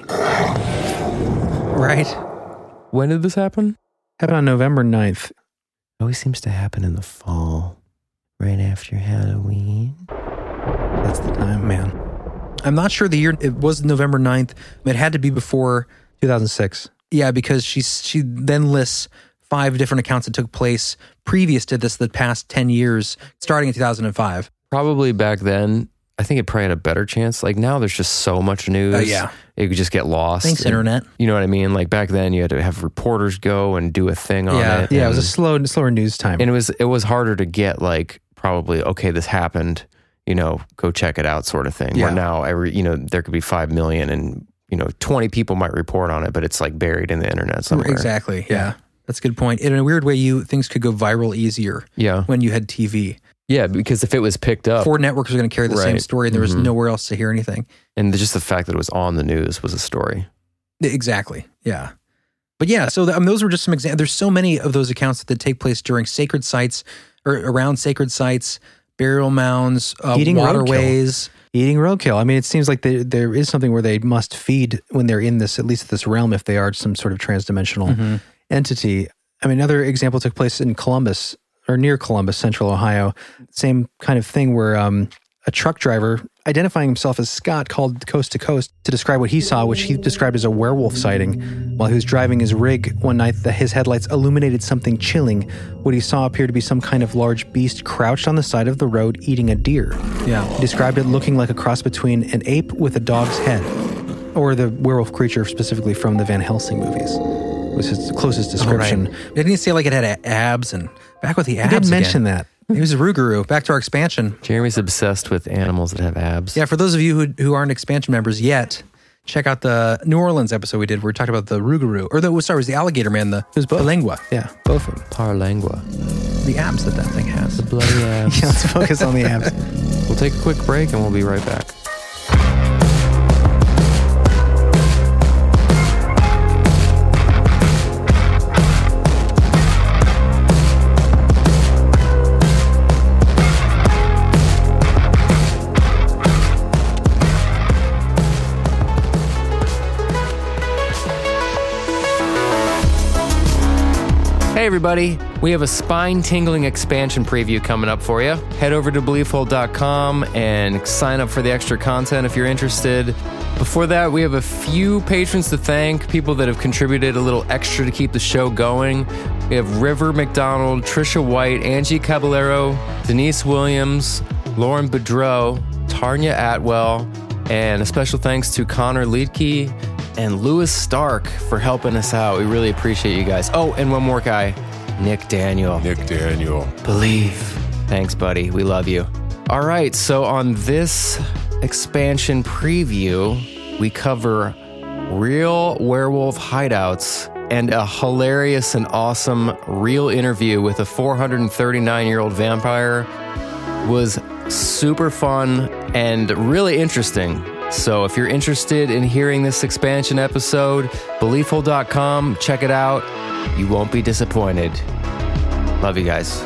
Right. When did this happen? Happened on November ninth. Always seems to happen in the fall, right after Halloween. That's the time, man. I'm not sure the year. It was November ninth. It had to be before two thousand six. Yeah, because she's, she then lists five different accounts that took place previous to this the past ten years, starting in two thousand five. Probably back then, I think it probably had a better chance. Like now there's just so much news. Oh, yeah. It could just get lost. Thanks, And- internet. You know what I mean? Like back then you had to have reporters go and do a thing on Yeah, it. yeah, it was a and- slow, slower news time. And it was it was harder to get like probably, okay, this happened, you know, go check it out sort of thing. Yeah. Where now every, you know, there could be five million and, you know, twenty people might report on it, but it's like buried in the internet somewhere. Exactly. Yeah. That's a good point. In a weird way, you things could go viral easier. Yeah. When you had T V. Yeah, because if it was picked up. Four networks were going to carry the same Right. story, and there was Mhm. nowhere else to hear anything. And just the fact that it was on the news was a story. Exactly. Yeah. But yeah, so the, um, those were just some examples. There's so many of those accounts that take place during sacred sites or around sacred sites, burial mounds, uh, Eating waterways. Eating roadkill. I mean, it seems like there, there is something where they must feed when they're in this, at least this realm, if they are some sort of transdimensional Mhm. entity. I mean, another example took place in Columbus, or near Columbus, Central Ohio. Same kind of thing where um, a truck driver, identifying himself as Scott, called Coast to Coast to describe what he saw, which he described as a werewolf sighting. While he was driving his rig one night, the, his headlights illuminated something chilling. What he saw appeared to be some kind of large beast crouched on the side of the road eating a deer. Yeah. He described it looking like a cross between an ape with a dog's head, or the werewolf creature specifically from the Van Helsing movies. Was his closest description. Oh, right. Didn't he say like it had a- abs and back with the abs? He did again. mention that. He was a Rougarou. Back to our expansion. Jeremy's obsessed with animals that have abs. Yeah, for those of you who, who aren't expansion members yet, check out the New Orleans episode we did where we talked about the Rougarou. Or the, sorry, it was the alligator man, the, it was both. the lengua. Yeah, both of them. Parlengua. The abs that that thing has. The bloody abs. Yeah, let's focus on the abs. We'll take a quick break and we'll be right back. Hey everybody, we have a spine-tingling expansion preview coming up for you. Head over to belief hole dot com and sign up for the extra content if you're interested. Before that, we have a few patrons to thank, people that have contributed a little extra to keep the show going. We have River McDonald, Trisha White, Angie Caballero, Denise Williams, Lauren Bedreau, Tarnia Atwell, and a special thanks to Connor Liedke and Lewis Stark for helping us out. We really appreciate you guys. Oh, and one more guy, Nick Daniel. Nick Daniel. Believe. Thanks, buddy. We love you. All right, so on this expansion preview, we cover real werewolf hideouts and a hilarious and awesome real interview with a four hundred thirty-nine-year-old vampire. Was super fun and really interesting. So if you're interested in hearing this expansion episode, beliefful dot com, check it out. You won't be disappointed. Love you guys.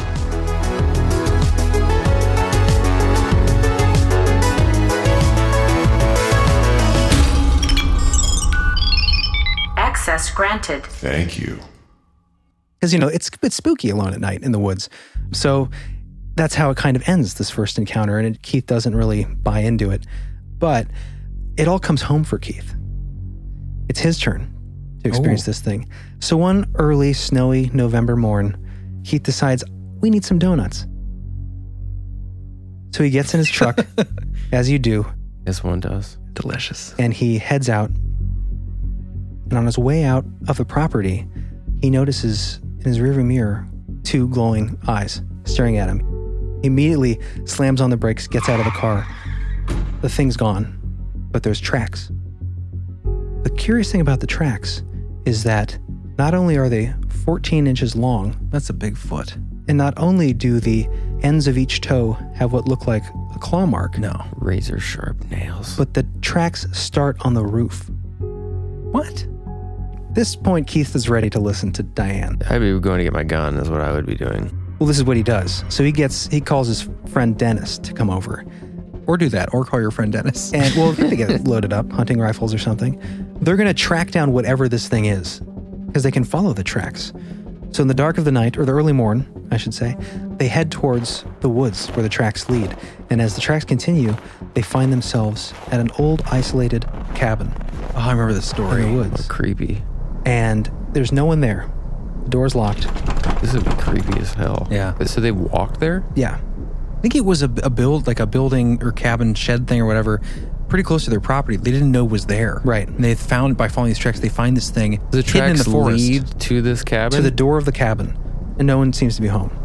Access granted. Thank you. Because, you know, it's it's spooky alone at night in the woods. So that's how it kind of ends, this first encounter, and it, Keith doesn't really buy into it. But it all comes home for Keith. It's his turn to experience Oh. this thing. So one early, snowy November morn, Keith decides, we need some donuts. So he gets in his truck, as you do. Yes, one does. Delicious. And he heads out. And on his way out of the property, he notices in his rearview mirror two glowing eyes staring at him. He immediately slams on the brakes, gets out of the car. The thing's gone, but there's tracks. The curious thing about the tracks is that not only are they fourteen inches long, that's a big foot, and not only do the ends of each toe have what look like a claw mark, no, razor sharp nails, but the tracks start on the roof. What? At this point, Keith is ready to listen to Diane. I'd be going to get my gun, is what I would be doing. Well, this is what he does. So he gets, he calls his friend Dennis to come over. Or do that, or call your friend Dennis. And, well, they get loaded up, hunting rifles or something. They're going to track down whatever this thing is, because they can follow the tracks. So in the dark of the night, or the early morn, I should say, they head towards the woods where the tracks lead. And as the tracks continue, they find themselves at an old, isolated cabin. Oh, I remember this story. In the woods. Creepy. And there's no one there. The door's locked. This would be creepy as hell. Yeah. So they walked there? Yeah. I think it was a, a build, like a building or cabin shed thing or whatever, pretty close to their property. They didn't know was there. Right. And they found, by following these tracks, they find this thing The hidden in tracks the forest. lead to this cabin? To the door of the cabin. And no one seems to be home.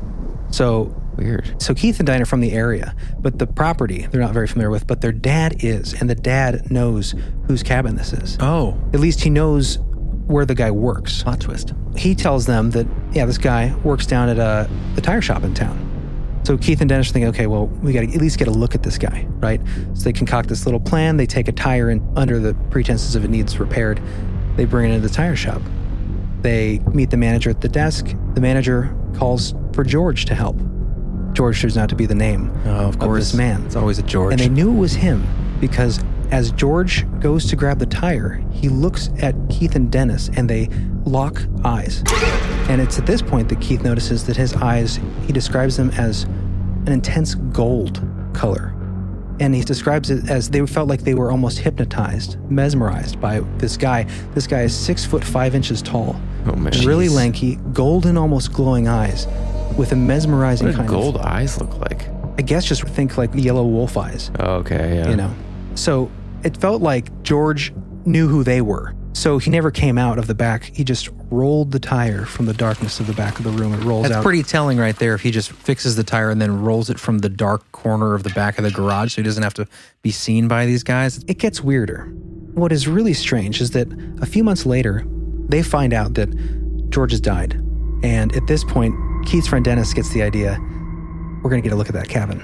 So weird. So Keith and Diane are from the area, but the property they're not very familiar with, but their dad is, and the dad knows whose cabin this is. Oh. At least he knows where the guy works. Plot twist. He tells them that, yeah, this guy works down at a, the tire shop in town. So Keith and Dennis are thinking, okay, well, we got to at least get a look at this guy, right? So they concoct this little plan. They take a tire in under the pretenses of it needs repaired. They bring it into the tire shop. They meet the manager at the desk. The manager calls for George to help. George turns out to be the name oh, of, course. of this man. It's always a George. And they knew it was him because as George goes to grab the tire, he looks at Keith and Dennis and they lock eyes. And it's at this point that Keith notices that his eyes, he describes them as an intense gold color. And he describes it as they felt like they were almost hypnotized, mesmerized by this guy. This guy is six foot five inches tall, oh, man. really Jeez. lanky, golden, almost glowing eyes with a mesmerizing what kind do gold of... eyes look like? I guess just think like yellow wolf eyes. Oh, okay, yeah. You know? So it felt like George knew who they were. So he never came out of the back. He just rolled the tire from the darkness of the back of the room. It rolls That's out. That's pretty telling right there if he just fixes the tire and then rolls it from the dark corner of the back of the garage so he doesn't have to be seen by these guys. It gets weirder. What is really strange is that a few months later, they find out that George has died. And at this point, Keith's friend Dennis gets the idea, we're going to get a look at that cabin.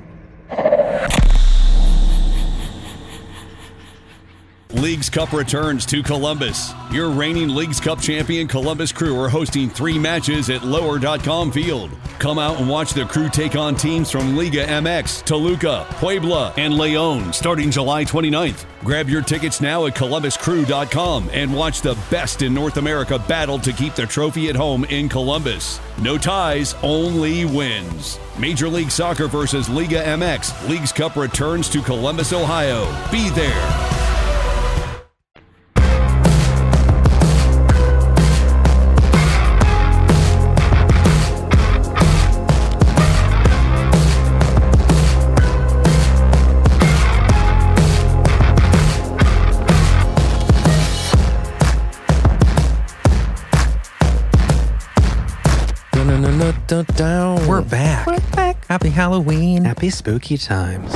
Leagues Cup returns to Columbus. Your reigning Leagues Cup champion Columbus Crew are hosting three matches at lower dot com field. Come out and watch the Crew take on teams from Liga M X, Toluca, Puebla, and León starting July twenty-ninth. Grab your tickets now at columbus crew dot com and watch the best in North America battle to keep the trophy at home in Columbus. No ties, only wins. Major League Soccer versus Liga M X. Leagues Cup returns to Columbus, Ohio. Be there. Down. We're back. We're back. Happy Halloween. Happy spooky times.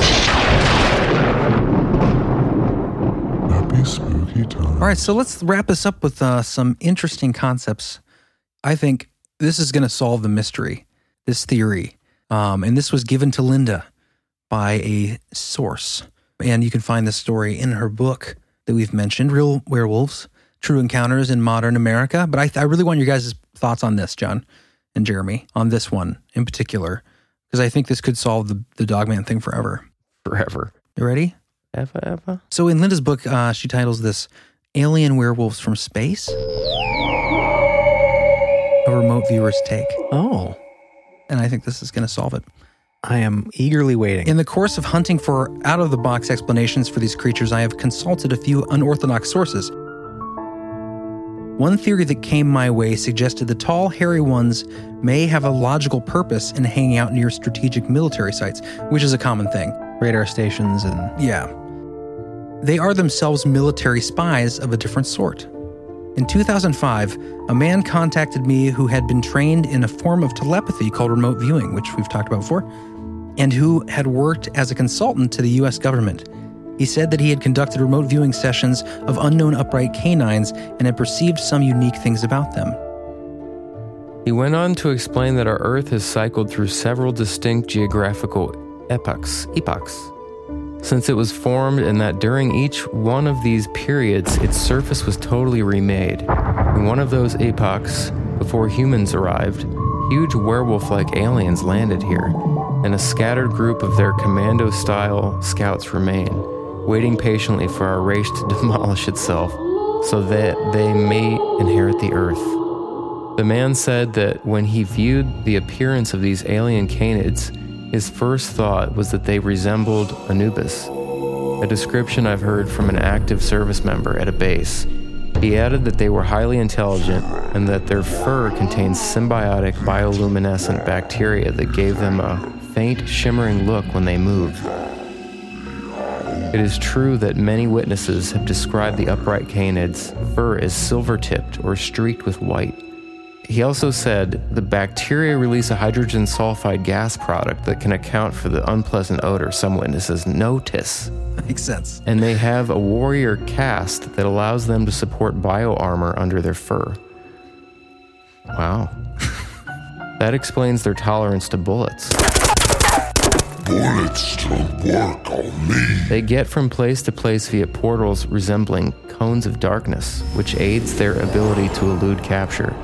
Happy spooky times. All right, so let's wrap this up with uh, some interesting concepts. I think this is going to solve the mystery, this theory. Um, and this was given to Linda by a source. And you can find this story in her book that we've mentioned, Real Werewolves, True Encounters in Modern America. But I, I really want your guys' thoughts on this, John and Jeremy, on this one in particular, because I think this could solve the, the Dogman thing forever. Forever. You ready? Ever, ever. So in Linda's book, uh, she titles this Alien Werewolves from Space. A remote viewer's take. Oh. And I think this is going to solve it. I am eagerly waiting. In the course of hunting for out-of-the-box explanations for these creatures, I have consulted a few unorthodox sources. One theory that came my way suggested the tall, hairy ones may have a logical purpose in hanging out near strategic military sites, which is a common thing. Radar stations and... Yeah. They are themselves military spies of a different sort. In two thousand five, a man contacted me who had been trained in a form of telepathy called remote viewing, which we've talked about before, and who had worked as a consultant to the U S government. He said that he had conducted remote viewing sessions of unknown upright canines and had perceived some unique things about them. He went on to explain that our Earth has cycled through several distinct geographical epochs, epochs, since it was formed, and that during each one of these periods, its surface was totally remade. In one of those epochs, before humans arrived, huge werewolf-like aliens landed here, and a scattered group of their commando-style scouts remain, waiting patiently for our race to demolish itself so that they may inherit the Earth. The man said that when he viewed the appearance of these alien canids, his first thought was that they resembled Anubis, a description I've heard from an active service member at a base. He added that they were highly intelligent and that their fur contained symbiotic bioluminescent bacteria that gave them a faint, shimmering look when they moved. It is true that many witnesses have described the upright canids' fur as silver-tipped or streaked with white. He also said the bacteria release a hydrogen sulfide gas product that can account for the unpleasant odor some witnesses notice. Makes sense. And they have a warrior cast that allows them to support bioarmor under their fur. Wow. That explains their tolerance to bullets. Bullets don't work on me. They get from place to place via portals resembling cones of darkness, which aids their ability to elude capture.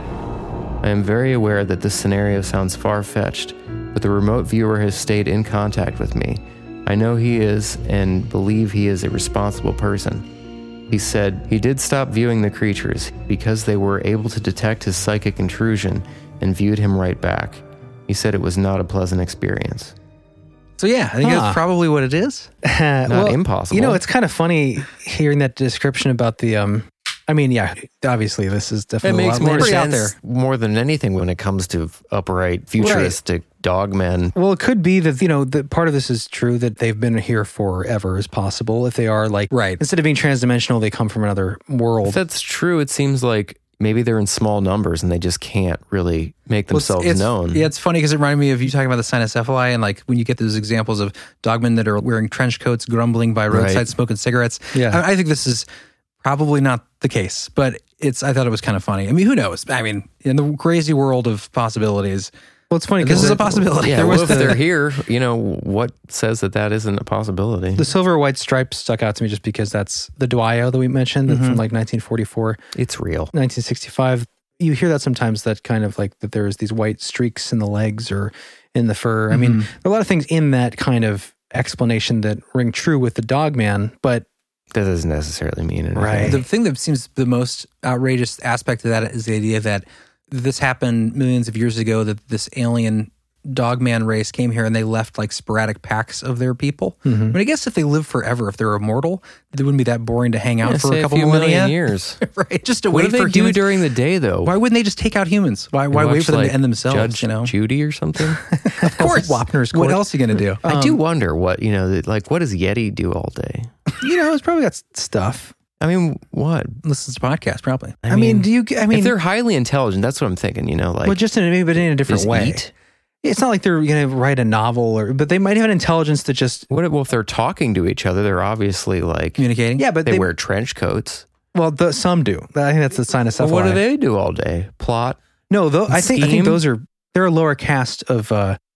I am very aware that this scenario sounds far-fetched, but the remote viewer has stayed in contact with me. I know he is and believe he is a responsible person. He said he did stop viewing the creatures because they were able to detect his psychic intrusion and viewed him right back. He said it was not a pleasant experience. So yeah, I think Huh. that's probably what it is. Not well, impossible. You know, it's kind of funny hearing that description about the, um, I mean, yeah, obviously this is It definitely makes a lot more pretty sense out there. more than anything when it comes to upright, futuristic dogmen. Well, it could be that, you know, that part of this is true that they've been here forever as possible. If they are like, right. instead of being transdimensional, they come from another world. If that's true, it seems like maybe they're in small numbers and they just can't really make Well, it's- themselves it's, known. Yeah, it's funny because it reminded me of you talking about the cynocephali, and like when you get those examples of dogmen that are wearing trench coats, grumbling by roadside, Right. smoking cigarettes. Yeah. I, I think this is probably not the case, but it's. I thought it was kind of funny. I mean, who knows? I mean, in the crazy world of possibilities, well, it's funny this because is a possibility. Yeah, There well, was if the- they're here, you know, what says that that isn't a possibility? the silver white stripe stuck out to me just because that's the Dwyer that we mentioned that's Mhm. from like nineteen forty-four, It's real. nineteen sixty-five. You hear that sometimes, that kind of like that there's these white streaks in the legs or in the fur. I mean, Mhm. there are a lot of things in that kind of explanation that ring true with the Dogman, but That doesn't necessarily mean anything. Right. The thing that seems the most outrageous aspect of that is the idea that this happened millions of years ago, that this alien dogman race came here and they left like sporadic packs of their people. Mhm. But I guess if they live forever, if they're immortal, it wouldn't be that boring to hang out Yeah, for say a couple few millennia. million years. Right. Just to What wait do they for do humans. during the day, though? Why wouldn't they just take out humans? Why, why Watch, wait for them like, to end themselves? Judge you know? Judy or something? Of course. Wapner's What Court. else are you going to do? I do wonder what, you know, like, what does Yeti do all day? you know, it's probably got s- stuff. I mean, what? Listen to podcasts, probably. I, mean, do you, I mean, if they're highly intelligent, that's what I'm thinking, you know, like, well, just in, maybe but in a different just way. eat? It's not like they're going to write a novel, or, but they might have an intelligence that just, What if, well, if they're talking to each other, they're obviously like, communicating? yeah, but they, they, wear trench coats. well, the, some do. I think that's the sign of Well, what do they do all day? Plot? No, though, I think I Scheme? think those are they're a lower caste of uh,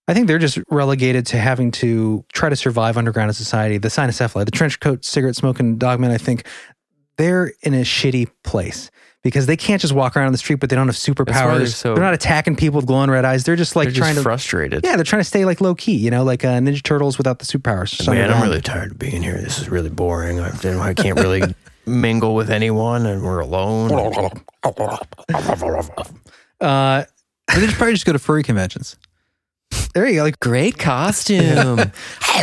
I think they're just relegated to having to try to survive underground in society. The cynocephaly, the trench coat, cigarette smoking dogmen, I think they're in a shitty place because they can't just walk around on the street, but they don't have superpowers. They're, so, they're not attacking people with glowing red eyes. They're just like they're trying just to frustrated. Yeah, they're trying to stay like low key, you know, like uh, Ninja Turtles without the superpowers. Man, I'm really tired of being here. This is really boring. I, I can't really mingle with anyone, and we're alone. uh, they just probably just go to furry conventions. There you go. Like, great costume.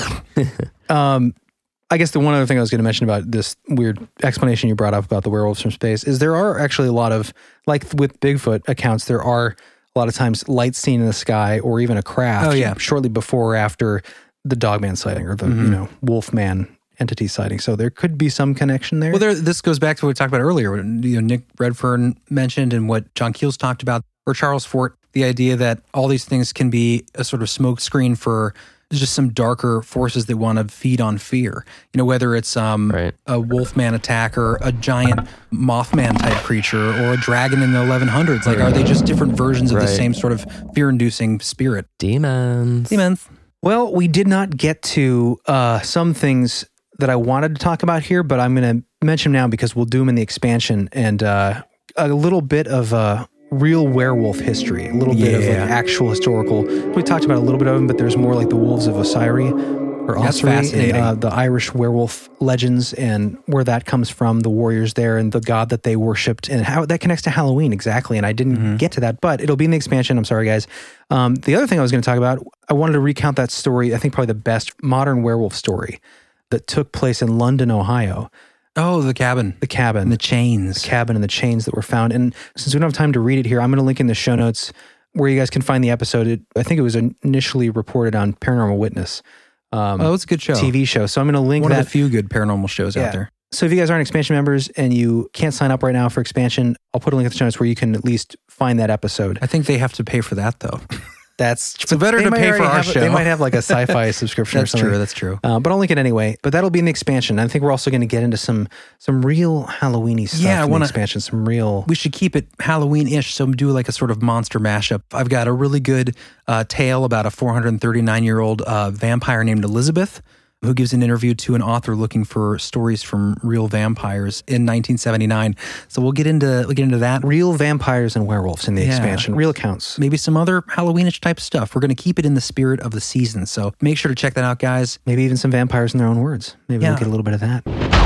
um, I guess the one other thing I was going to mention about this weird explanation you brought up about the werewolves from space is there are actually a lot of, like with Bigfoot accounts, there are a lot of times lights seen in the sky or even a craft. Oh, yeah. Shortly before or after the Dogman sighting or the, mm-hmm. you know, Wolfman entity sighting. So there could be some connection there. Well, there, this goes back to what we talked about earlier. What, you know, Nick Redfern mentioned and what John Keels talked about, or Charles Fort, the idea that all these things can be a sort of smoke screen for just some darker forces that want to feed on fear. You know, whether it's um, right. a Wolfman attack or a giant Mothman type creature or a dragon in the eleven hundreds. Like, are they just different versions of right. the same sort of fear-inducing spirit? Demons. Demons. Well, we did not get to uh, some things that I wanted to talk about here, but I'm going to mention them now because we'll do them in the expansion and uh, a little bit of uh, real werewolf history, a little bit yeah. of like actual historical. We talked about a little bit of them, but there's more like the wolves of Osiri or That's Osiri, fascinating. uh, the Irish werewolf legends and where that comes from, the warriors there and the god that they worshipped and how that connects to Halloween exactly. And I didn't mm-hmm. get to that, but it'll be in the expansion. I'm sorry, guys. Um, the other thing I was going to talk about, I wanted to recount that story. I think probably the best modern werewolf story that took place in London, Ohio. Oh, the cabin. The cabin. And the chains. The cabin and the chains that were found. And since we don't have time to read it here, I'm going to link in the show notes where you guys can find the episode. It, I think it was initially reported on Paranormal Witness. Um, oh, it's a good show. T V show. So I'm going to link One that. of the few good paranormal shows yeah. out there. So if you guys aren't expansion members and you can't sign up right now for expansion, I'll put a link in the show notes where you can at least find that episode. I think they have to pay for that, though. That's so better to pay for our have, show. They might have like a sci-fi subscription or something. That's true. That's true. Uh, but I'll link it anyway. But that'll be in the expansion. I think we're also going to get into some some real Halloween-y stuff yeah, I in wanna, the expansion. Some real. We should keep it Halloween-ish. So do like a sort of monster mashup. I've got a really good uh, tale about a four hundred thirty-nine year old uh, vampire named Elizabeth, who gives an interview to an author looking for stories from real vampires in nineteen seventy-nine. So we'll get into we'll get into that. Real vampires and werewolves in the yeah. expansion. Real accounts. Maybe some other Halloweenish type stuff. We're going to keep it in the spirit of the season. So make sure to check that out, guys. Maybe even some vampires in their own words. Maybe yeah. we'll get a little bit of that.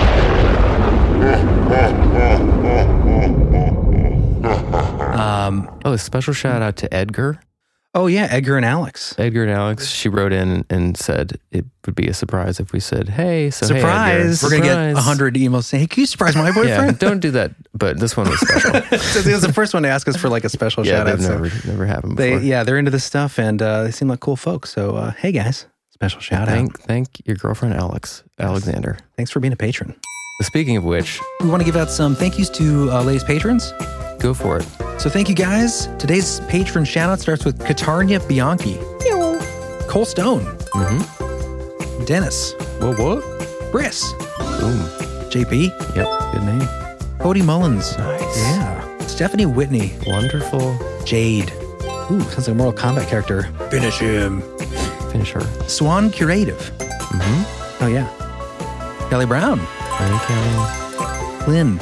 um, oh, a special shout out to Edgar. Oh, yeah, Edgar and Alex. Edgar and Alex, she wrote in and said it would be a surprise if we said, hey, so surprise. Hey, We're going to get one hundred emails saying, hey, can you surprise my boyfriend? Yeah, don't do that, but this one was special. So it was the first one to ask us for like a special yeah, shout out. Yeah, never, so never happened before. They, yeah, they're into this stuff and uh, they seem like cool folks. So, uh, hey, guys, special shout thank, out. Thank your girlfriend, Alex, Alexander. Thanks for being a patron. Speaking of which, we want to give out some thank yous to uh, ladies patrons. Go for it. So thank you guys. Today's patron shout out starts with Katarnia Bianchi. Cole Stone. Mm-hmm. Dennis. What, what? Briss. Boom. J P. Yep, good name. Cody Mullins. Nice. Yeah. Stephanie Whitney. Wonderful. Jade. Ooh, sounds like a Mortal Kombat character. Finish him. Finish her. Swan Curative. Mm-hmm. Oh, yeah. Kelly Brown. Hi, Kelly. Lynn.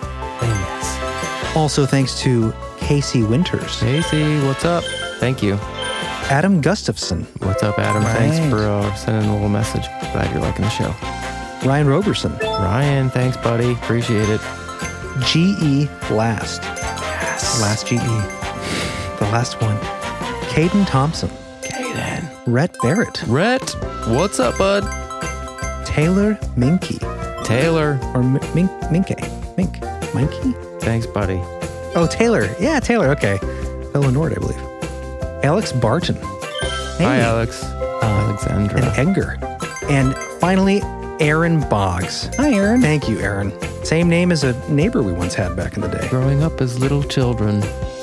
Yes. Also, thanks to Casey Winters. Casey, what's up? Thank you. Adam Gustafson. What's up, Adam? Right. Thanks for uh, sending a little message. Glad you're liking the show. Ryan Roberson. Ryan, thanks, buddy. Appreciate it. G E Last. Yes. Last G E. The last one. Caden Thompson. Caden. Rhett Barrett. Rhett, what's up, bud? Taylor Minky. Taylor. Or M- Mink, Minke. Mink. Minky? Thanks, buddy. Oh, Taylor. Yeah, Taylor. Okay. Illinois, I believe. Alex Barton. Hey. Hi, Alex. Uh, Alexandra. And Enger. And finally, Aaron Boggs. Hi, Aaron. Thank you, Aaron. Same name as a neighbor we once had back in the day. Growing up as little children.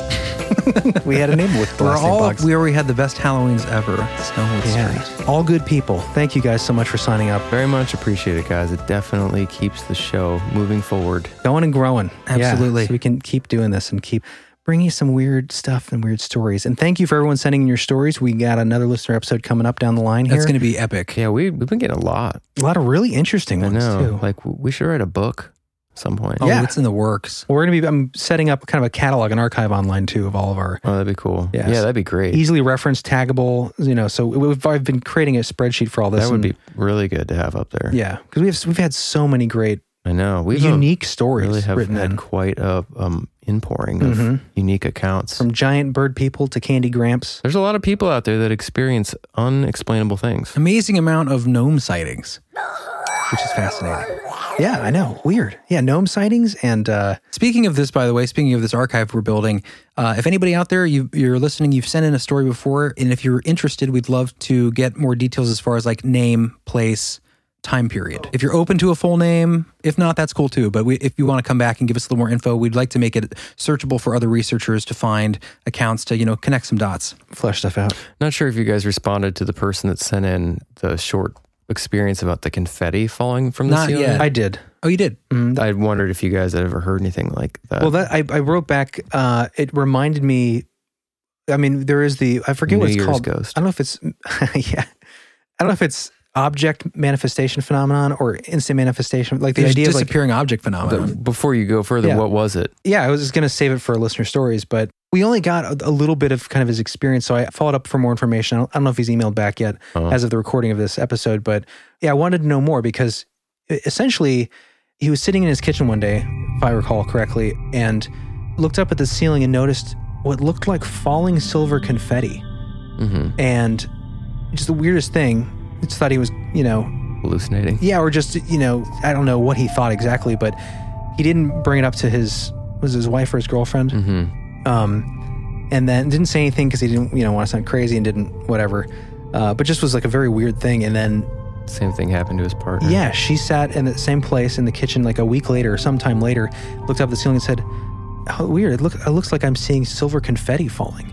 We had a neighbor with the We're last all, name Boggs. we already had the best Halloweens ever. Stonewood yeah. Street. All good people. Thank you guys so much for signing up. Very much appreciate it, guys. It definitely keeps the show moving forward. Going and growing. Absolutely. Yeah, so we can keep doing this and keep bring you some weird stuff and weird stories. And thank you for everyone sending in your stories. We got another listener episode coming up down the line here. That's going to be epic. Yeah, we, we've been getting a lot. A lot of really interesting I ones, know. too. Like, we should write a book at some point. Oh, Yeah. it's in the works. We're going to be, I'm setting up kind of a catalog, an archive online, too, of all of our... Oh, that'd be cool. Yes. Yeah, that'd be great. Easily referenced, taggable, you know, so we've, I've been creating a spreadsheet for all this. That would and- be really good to have up there. Yeah, because we've, we've had so many great I know. We've unique stories really have written had in. quite a um, inpouring of Mhm. unique accounts. From giant bird people to Candy Gramps. There's a lot of people out there that experience unexplainable things. Amazing amount of gnome sightings. Which is fascinating. Yeah, I know. Weird. Yeah, gnome sightings. And uh, speaking of this, by the way, speaking of this archive we're building, uh, if anybody out there, you, you're listening, you've sent in a story before, and if you're interested, we'd love to get more details as far as like name, place, time period. If you're open to a full name, if not, that's cool too. But we, if you want to come back and give us a little more info, we'd like to make it searchable for other researchers to find accounts to, you know, connect some dots. Flesh stuff out. Not sure if you guys responded to the person that sent in the short experience about the confetti falling from the Not ceiling. yet. I did. Oh, you did? Mm, I wondered if you guys had ever heard anything like that. well, that I, I wrote back. Uh, it reminded me. I mean, there is the I forget New what it's Year's called. ghost. I don't know if it's yeah. I don't know if it's object manifestation phenomenon or instant manifestation. Like the There's idea of like disappearing object phenomenon. The- before you go further, Yeah. what was it? yeah, I was just going to save it for listener stories, but we only got a, a little bit of kind of his experience. So I followed up for more information. I don't, I don't know if he's emailed back yet Oh. as of the recording of this episode, but yeah, I wanted to know more because e- essentially he was sitting in his kitchen one day, if I recall correctly, and looked up at the ceiling and noticed what looked like falling silver confetti. Mm-hmm. And just the weirdest thing, I just thought he was, you know, Hallucinating. yeah, or just, you know, I don't know what he thought exactly, but he didn't bring it up to his, was it his wife or his girlfriend? Mm-hmm. Um, and then didn't say anything because he didn't, you know, want to sound crazy and didn't, whatever. Uh, but just was like a very weird thing. And then, Same thing happened to his partner. yeah, she sat in the same place in the kitchen like a week later, sometime later, looked up at the ceiling and said, "How weird! It look, it looks like I'm seeing silver confetti falling."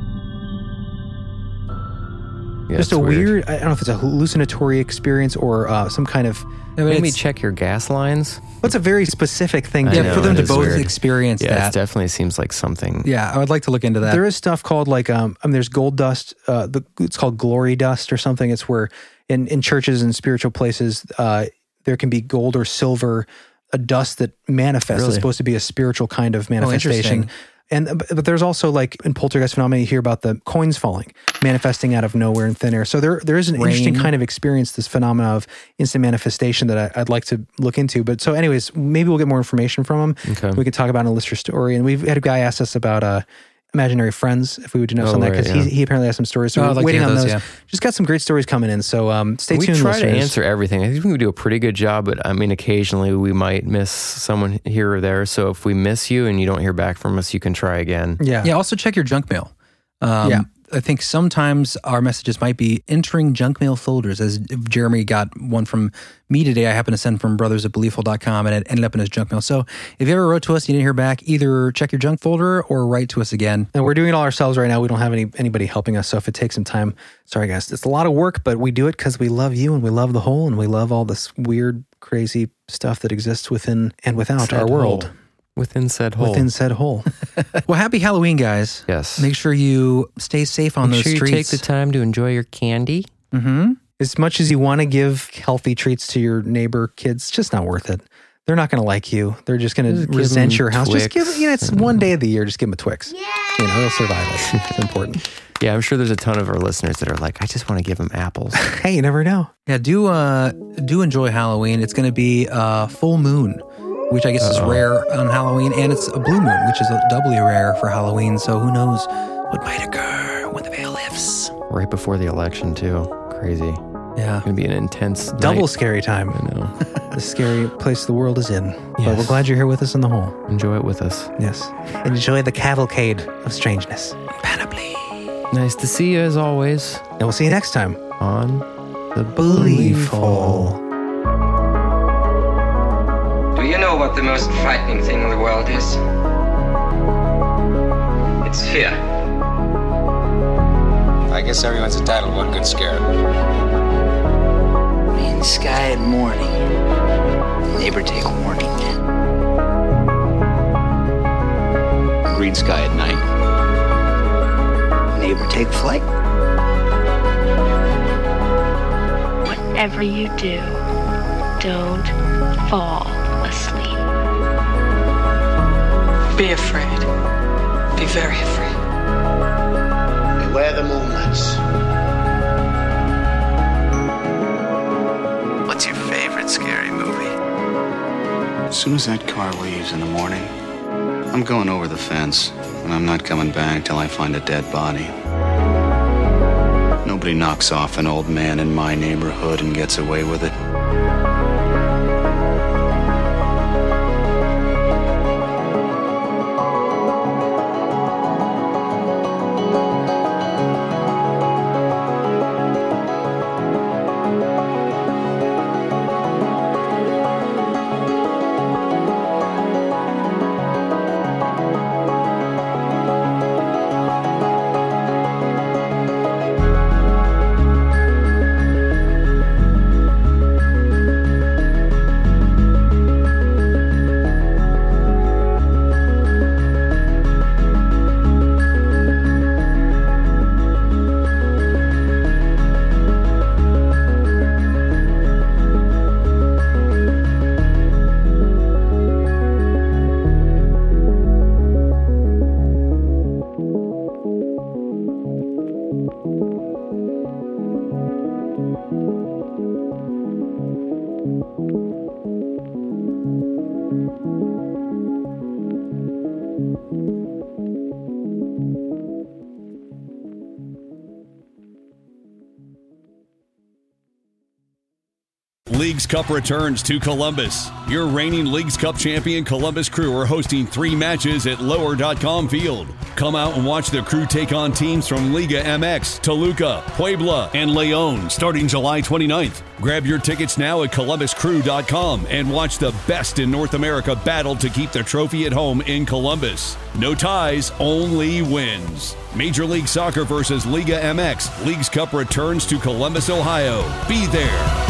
Yeah, just it's a weird. I don't know if it's a hallucinatory experience or uh, some kind of. Maybe check your gas lines. What's a very specific thing I to know, for them it to is both weird. experience Yeah, that. it definitely seems like something. Yeah, I would like to look into that. There is stuff called like um, I mean, there's gold dust. Uh, the, it's called glory dust or something. It's where in, in churches and spiritual places, uh, there can be gold or silver, a dust that manifests. Really? It's supposed to be a spiritual kind of manifestation. interesting. and but but there's also like in poltergeist phenomena, you hear about the coins falling, manifesting out of nowhere in thin air. So there there is an interesting Rain. kind of experience, this phenomena of instant manifestation that I, I'd like to look into. But so, anyways, maybe we'll get more information from him. Okay. We could talk about it in a listener story. And we've had a guy ask us about uh, imaginary friends, if we would know Oh, something, right, because yeah. he, he apparently has some stories. So Oh, I'd we're like to waiting hear on those, those. yeah. Just got some great stories coming in. So um, stay we tuned. try listeners. to answer everything. I think we do a pretty good job, but I mean, occasionally we might miss someone here or there. So if we miss you and you don't hear back from us, you can try again. Yeah. Yeah, also check your junk mail. Um, Yeah. I think sometimes our messages might be entering junk mail folders, as Jeremy got one from me today. I happened to send from brothers at beliefful dot com, and it ended up in his junk mail. So if you ever wrote to us, you didn't hear back, either check your junk folder or write to us again. And we're doing it all ourselves right now. We don't have any anybody helping us. So if it takes some time, sorry guys. It's a lot of work, but we do it because we love you and we love the whole and we love all this weird, crazy stuff that exists within and without Said our world. hole. Within said hole. Within said hole. Well, happy Halloween, guys. Yes. Make sure you stay safe on Make those sure you take streets. the time to enjoy your candy. Mm-hmm. As much as you want to give healthy treats to your neighbor kids, it's just not worth it. They're not going to like you. They're just going Just to give resent them your house. Just give, Twix. you know, it's one day of the year. Just give them a Twix. You know, they'll survive it. It's important. Yeah, I'm sure there's a ton of our listeners that are like, I just want to give them apples. Hey, you never know. Yeah, do uh do enjoy Halloween. It's going to be uh full moon, which I guess is Uh-oh. rare on Halloween, and it's a blue moon, which is doubly rare for Halloween. So who knows what might occur when the veil lifts? Right before the election, too. Crazy. Yeah. It's going to be an intense Double night. scary time. I know. The scary place the world is in. But Yes. we're glad you're here with us in the hole. Enjoy it with us. Yes. Enjoy the cavalcade of strangeness. Panoply. Nice to see you as always And we'll see you next time. on The Beliefful. Do you know what the most frightening thing in the world is? It's fear. I guess everyone's entitled to one good scare. In sky at morning, neighbor take warning. green sky at night. Neighbor, take flight. Whatever you do, don't fall asleep. Be afraid. Be very afraid. Beware the moonlights. What's your favorite scary movie? As soon as that car leaves in the morning, I'm going over the fence, and I'm not coming back till I find a dead body. Nobody knocks off an old man in my neighborhood and gets away with it. Leagues Cup returns to Columbus. Your reigning Leagues Cup champion Columbus Crew are hosting three matches at lower dot com field. Come out and watch the Crew take on teams from Liga M X, Toluca, Puebla, and Leon starting July twenty-ninth. Grab your tickets now at columbus crew dot com and watch the best in North America battle to keep the trophy at home in Columbus. No ties, only wins. Major League Soccer versus Liga M X. Leagues Cup returns to Columbus, Ohio. Be there.